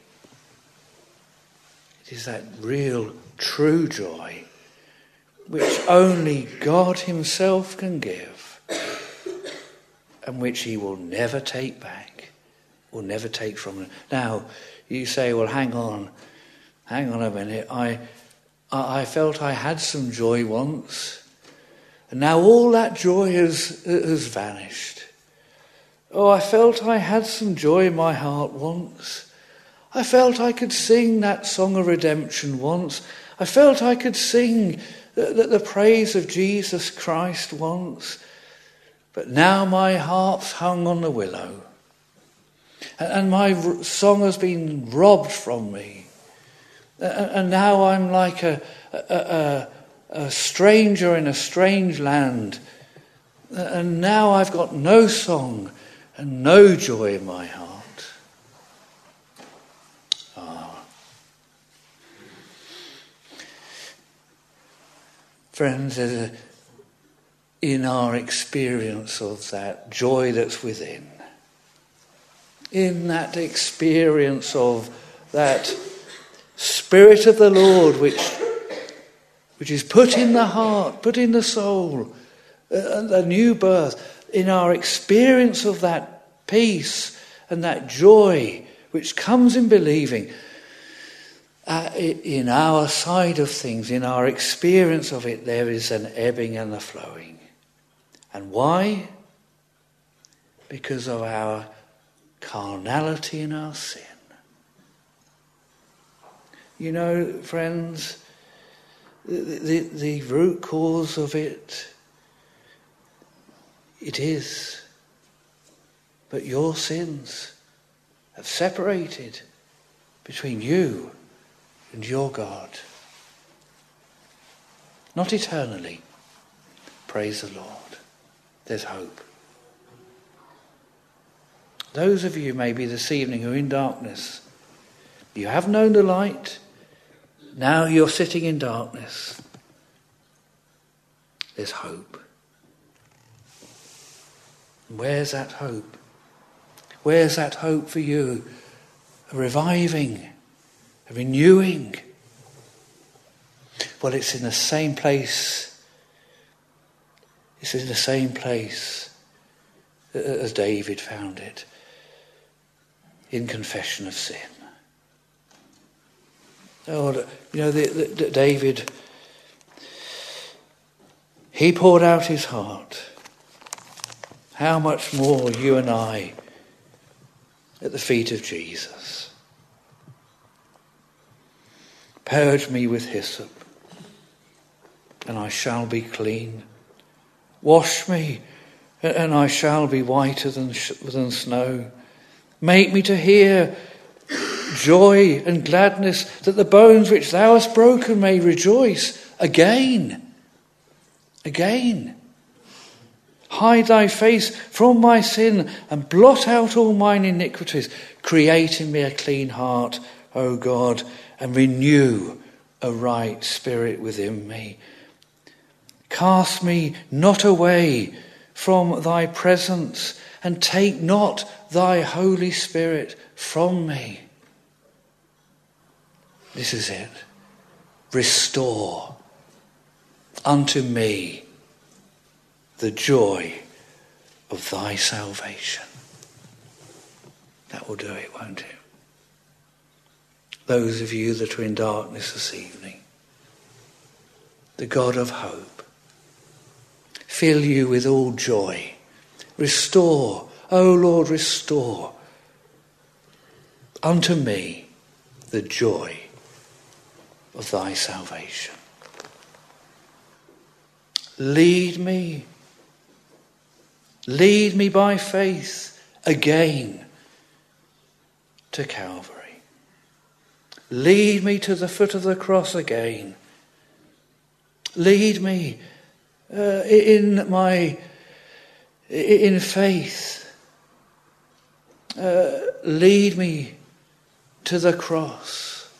It is that real, true joy which only God himself can give, and which he will never take back, will never take from them. Now, you say, well, hang on a minute. I felt I had some joy once, and now all that joy has vanished. Oh, I felt I had some joy in my heart once. I felt I could sing that song of redemption once. I felt I could sing the praise of Jesus Christ once, but now my harp's hung on the willow, and my song has been robbed from me, and now I'm like a stranger in a strange land, and now I've got no song and no joy in my heart. Friends, in our experience of that joy that's within, in that experience of that Spirit of the Lord which is put in the heart, put in the soul, a new birth, in our experience of that peace and that joy which comes in believing, in our side of things, in our experience of it, there is an ebbing and a flowing. And why? Because of our carnality and our sin. You know, friends, the root cause of it is. But your sins have separated between you and your God. Not eternally. Praise the Lord. There's hope. Those of you maybe this evening who are in darkness, you have known the light, now you're sitting in darkness. There's hope. And where's that hope? Where's that hope for you? A reviving, a renewing. Well, it's in the same place. It's in the same place as David found it, in confession of sin. Oh, you know, David, he poured out his heart. How much more you and I at the feet of Jesus. Purge me with hyssop, and I shall be clean. Wash me, and I shall be whiter than snow. Make me to hear joy and gladness, that the bones which thou hast broken may rejoice again. Again. Hide thy face from my sin, and blot out all mine iniquities. Create in me a clean heart, O God, and renew a right spirit within me. Cast me not away from thy presence, and take not thy Holy Spirit from me. This is it. Restore unto me the joy of thy salvation. That will do it, won't it? Those of you that are in darkness this evening, the God of hope, fill you with all joy. Restore, O Lord, restore unto me the joy of thy salvation. Lead me by faith again to Calvary. Lead me to the foot of the cross again. Lead me in faith. Lead me to the cross,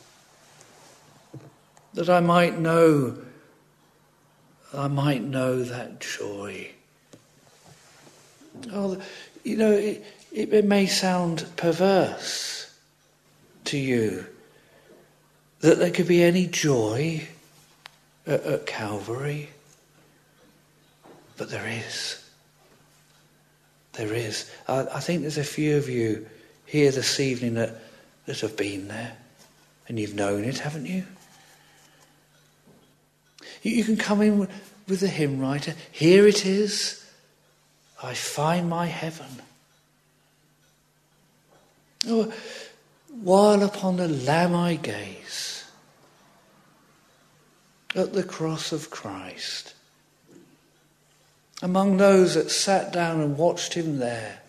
that I might know that joy. Oh, you know, it may sound perverse to you that there could be any joy at Calvary, but there is. There is. I think there's a few of you here this evening that have been there, and you've known it, haven't you? You can come in with the hymn writer. Here it is. I find my heaven. Oh, while upon the Lamb I gaze, at the cross of Christ. Among those that sat down and watched him there.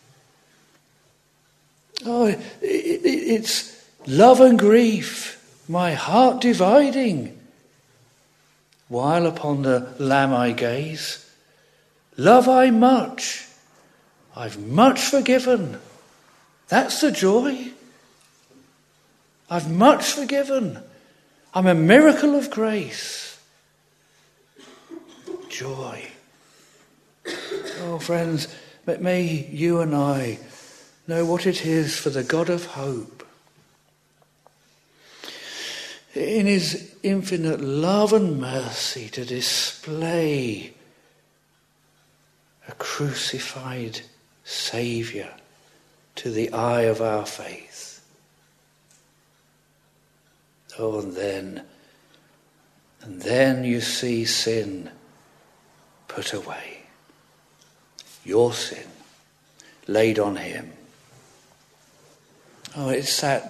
Oh, it's love and grief, my heart dividing. While upon the Lamb I gaze, love I much, I've much forgiven. That's the joy. I've much forgiven. I'm a miracle of grace. Joy. Oh, friends, may you and I know what it is for the God of hope, in his infinite love and mercy, to display a crucified Saviour to the eye of our faith. Oh, and then you see sin put away. Your sin laid on him. Oh, it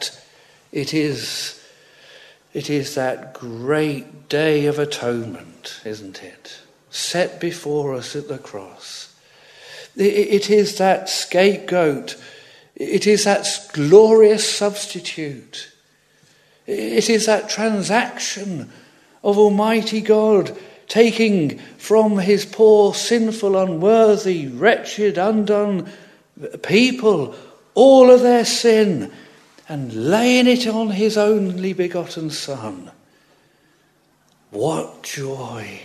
is that great day of atonement, isn't it? Set before us at the cross. It is that scapegoat. It is that glorious substitute. It is that transaction of Almighty God taking from his poor, sinful, unworthy, wretched, undone people all of their sin and laying it on his only begotten Son. What joy!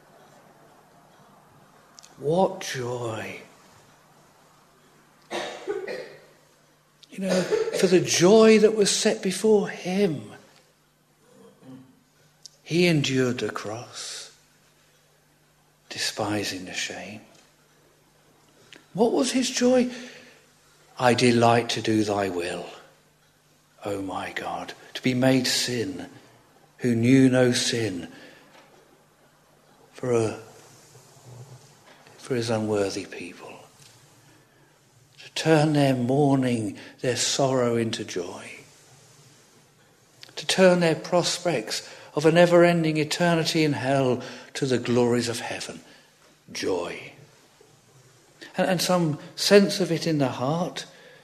What joy! You know, for the joy that was set before him, he endured the cross, despising the shame. What was his joy? I delight to do thy will, O my God, to be made sin, who knew no sin, for his unworthy people. To turn their mourning, their sorrow into joy. To turn their prospects of an ever-ending eternity in hell to the glories of heaven. Joy. And some sense of it in the heart.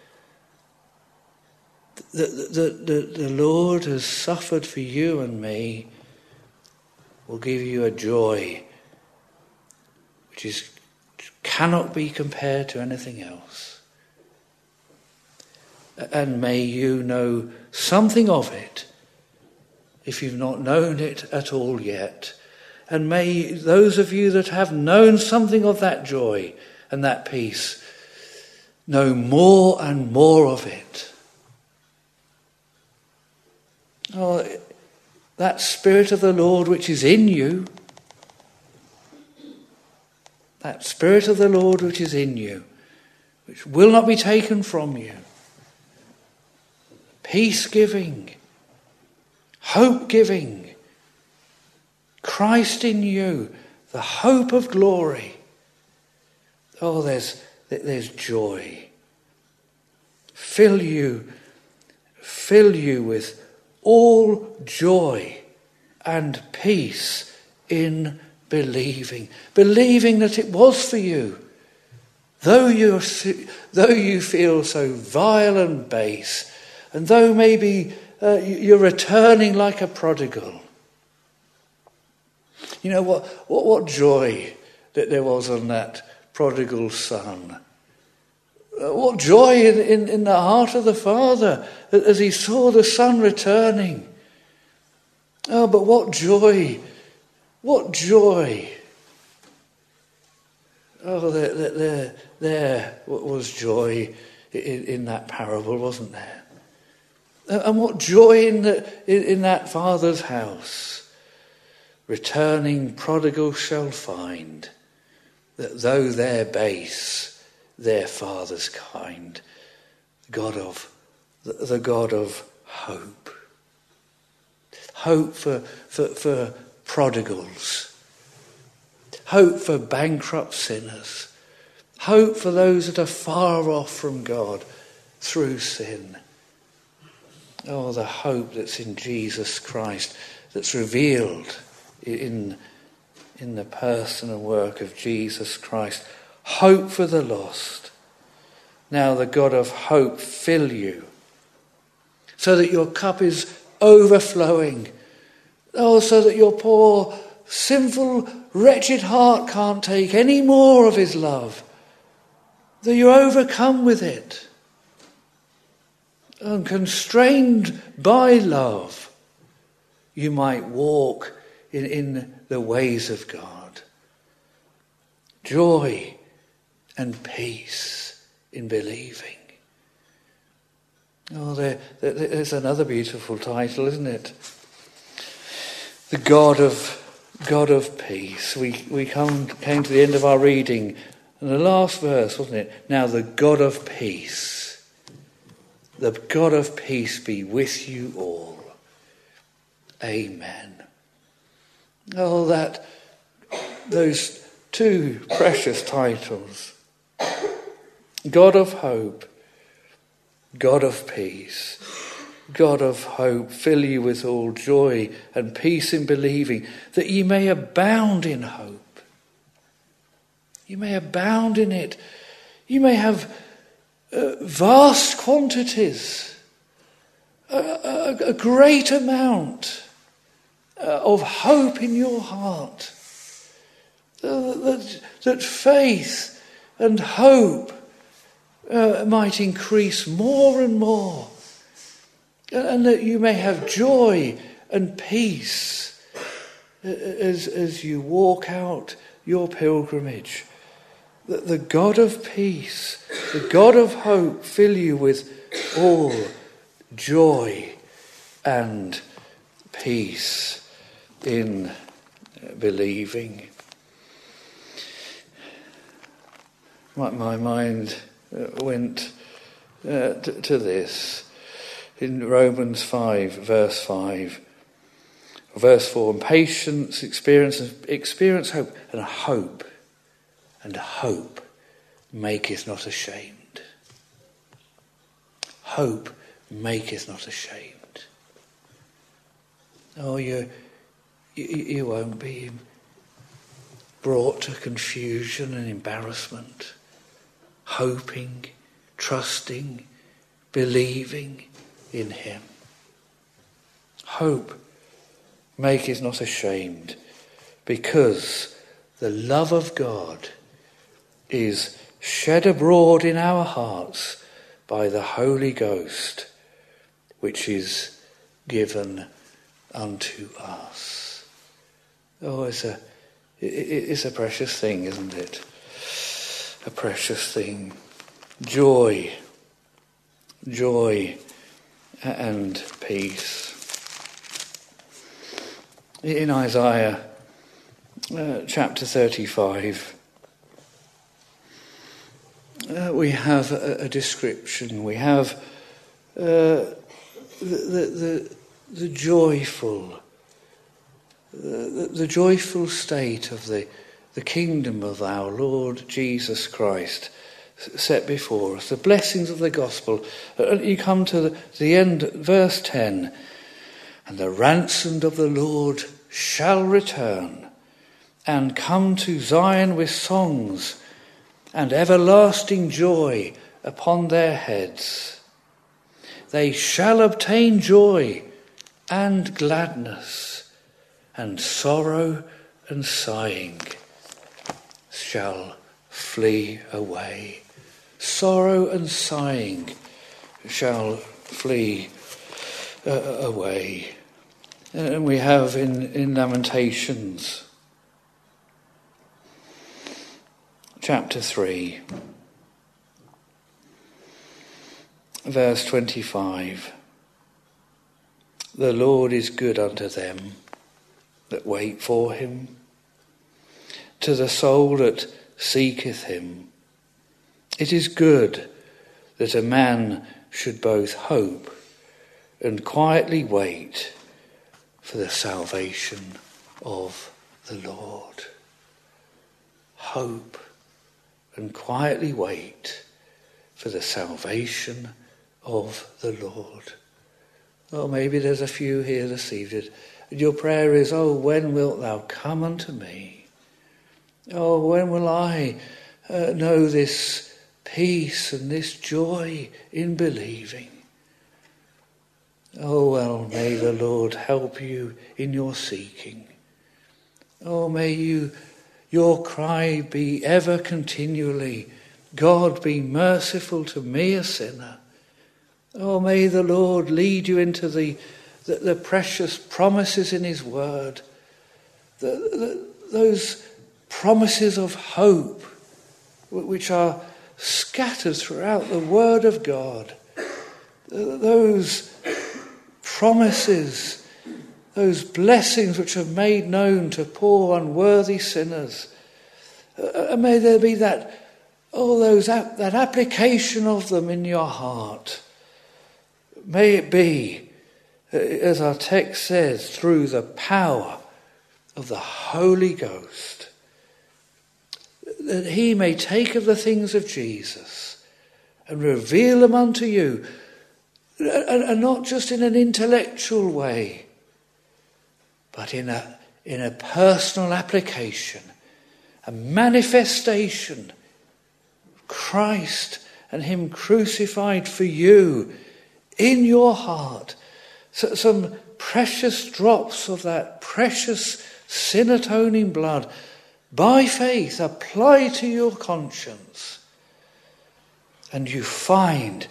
The Lord has suffered for you and me, will give you a joy which cannot be compared to anything else. And may you know something of it, if you've not known it at all yet. And may those of you that have known something of that joy and that peace know more and more of it. Oh, that Spirit of the Lord which is in you, that Spirit of the Lord which is in you, which will not be taken from you, peace-giving, hope-giving, Christ in you, the hope of glory. Oh, there's joy. Fill you with all joy and peace in believing that it was for you, though you feel so vile and base, and though maybe you're returning like a prodigal. You know what joy that there was on that prodigal son. What joy in the heart of the Father as he saw the Son returning. Oh, but what joy. What joy. Oh, there was joy in that parable, wasn't there? And what joy in that Father's house. Returning prodigals shall find that though they're base, their Father's kind. The God of hope. Hope for prodigals. Hope for bankrupt sinners. Hope for those that are far off from God through sin. Oh, the hope that's in Jesus Christ, that's revealed in the person and work of Jesus Christ. Hope for the lost. Now the God of hope fill you, so that your cup is overflowing. Oh, so that your poor, sinful, wretched heart can't take any more of his love. That you're overcome with it. And constrained by love, you might walk in the ways of God. Joy and peace in believing. Oh, there's another beautiful title, isn't it? The God of peace. We came to the end of our reading, and the last verse, wasn't it? Now the God of peace. The God of peace be with you all. Amen. Oh, those two precious titles. God of hope, God of peace. God of hope, fill you with all joy and peace in believing, that ye may abound in hope. You may abound in it. You may have vast quantities, a great amount of hope in your heart. That faith and hope might increase more and more. And that you may have joy and peace as you walk out your pilgrimage. That the God of peace, the God of hope, fill you with all joy and peace in believing. My mind went to this. In Romans 5, verse 5, verse 4, and patience, experience hope, and hope maketh not ashamed. Hope maketh not ashamed. Oh, you won't be brought to confusion and embarrassment, hoping, trusting, believing in him. Hope maketh not ashamed, because the love of God is shed abroad in our hearts by the Holy Ghost, which is given unto us. Oh, it's a precious thing, isn't it? A precious thing. Joy and peace. In Isaiah chapter 35, we have a description. We have the joyful state of the kingdom of our Lord Jesus Christ set before us, the blessings of the gospel. You come to the end, verse 10, and the ransomed of the Lord shall return and come to Zion with songs and everlasting joy upon their heads. They shall obtain joy and gladness, and sorrow and sighing shall flee away. Sorrow and sighing shall flee away. And we have in Lamentations chapter 3, verse 25. The Lord is good unto them that wait for him, to the soul that seeketh him. It is good that a man should both hope and quietly wait for the salvation of the Lord. Hope and quietly wait for the salvation of the Lord. Or maybe there's a few here this evening. And your prayer is, oh, when wilt thou come unto me? Oh, when will I know this peace and this joy in believing? Oh, well, may the Lord help you in your seeking. Oh, may your cry be ever continually, God, be merciful to me, a sinner. Oh, may the Lord lead you into the precious promises in his word, those promises of hope which are scattered throughout the word of God, those promises, those blessings which are made known to poor unworthy sinners. May there be that application of them in your heart. May it be, as our text says, through the power of the Holy Ghost, that he may take of the things of Jesus and reveal them unto you, and not just in an intellectual way, but in a personal application, a manifestation of Christ and him crucified for you in your heart. So, some precious drops of that precious sin-atoning blood, by faith, apply to your conscience, and you find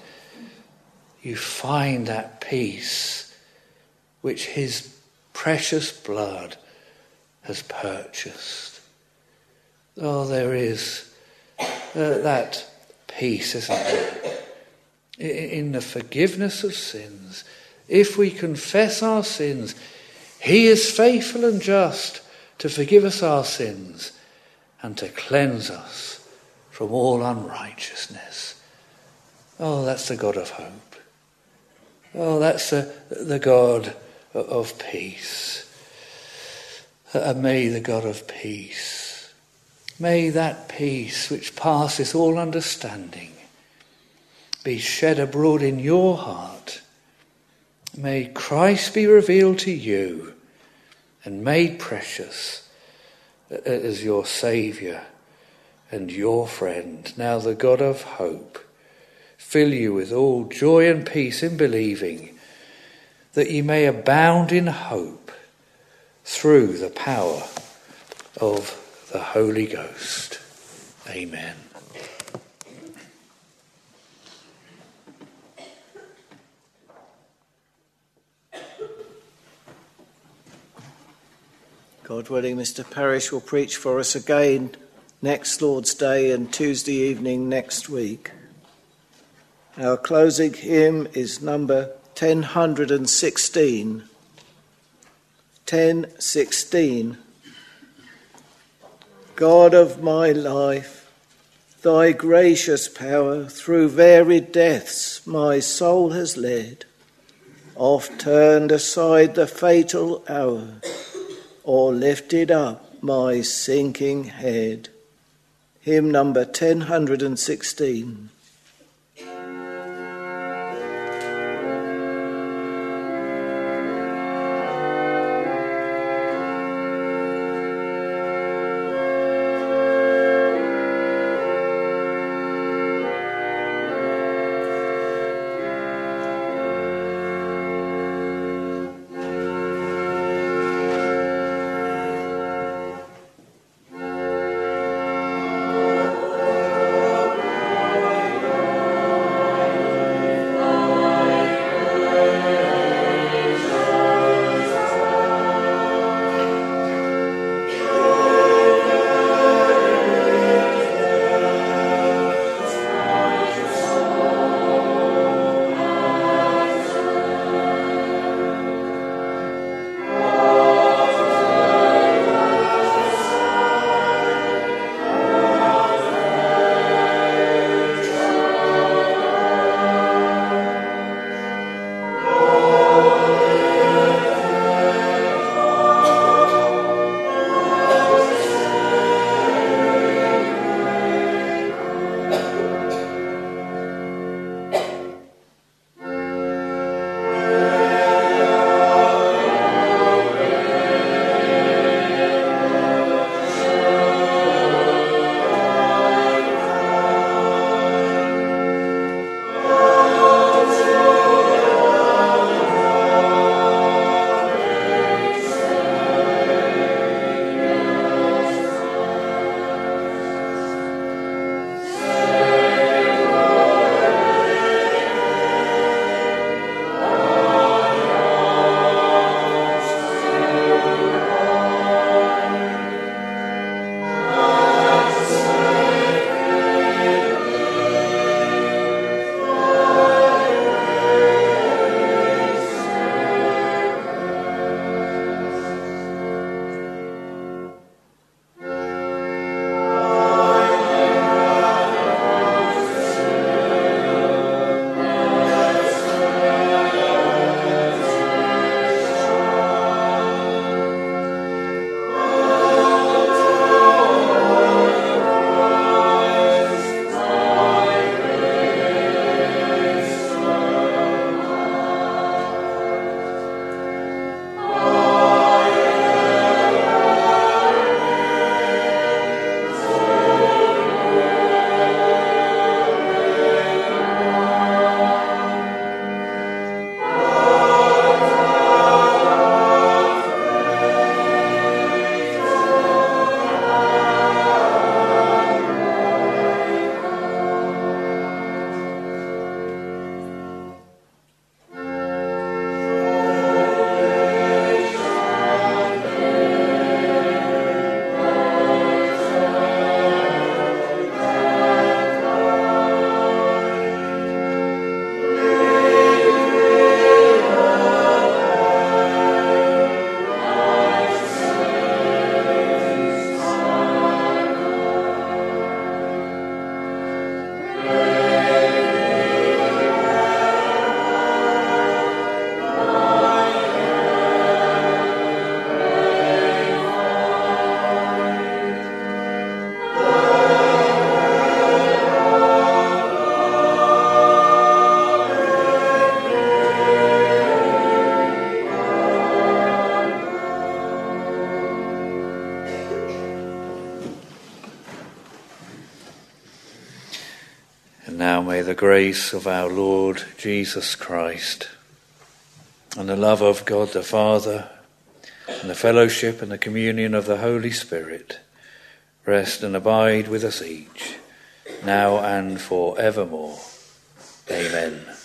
that peace which his precious blood has purchased. Oh, there is that peace, isn't there, in the forgiveness of sins. If we confess our sins, he is faithful and just to forgive us our sins and to cleanse us from all unrighteousness. Oh, that's the God of hope. Oh, that's the God of peace. And may the God of peace, may that peace which passes all understanding be shed abroad in your heart. May Christ be revealed to you and made precious as your Saviour and your friend. Now the God of hope fill you with all joy and peace in believing, that ye may abound in hope through the power of the Holy Ghost. Amen. God willing, Mr. Parrish will preach for us again next Lord's Day and Tuesday evening next week. Our closing hymn is number 1016. 1016. God of my life, thy gracious power through varied deaths my soul has led, oft turned aside the fatal hour, or lifted up my sinking head. Hymn number 1016. the grace of our Lord Jesus Christ, and the love of God the Father, and the fellowship and the communion of the Holy Spirit rest and abide with us each, now and forevermore. Amen.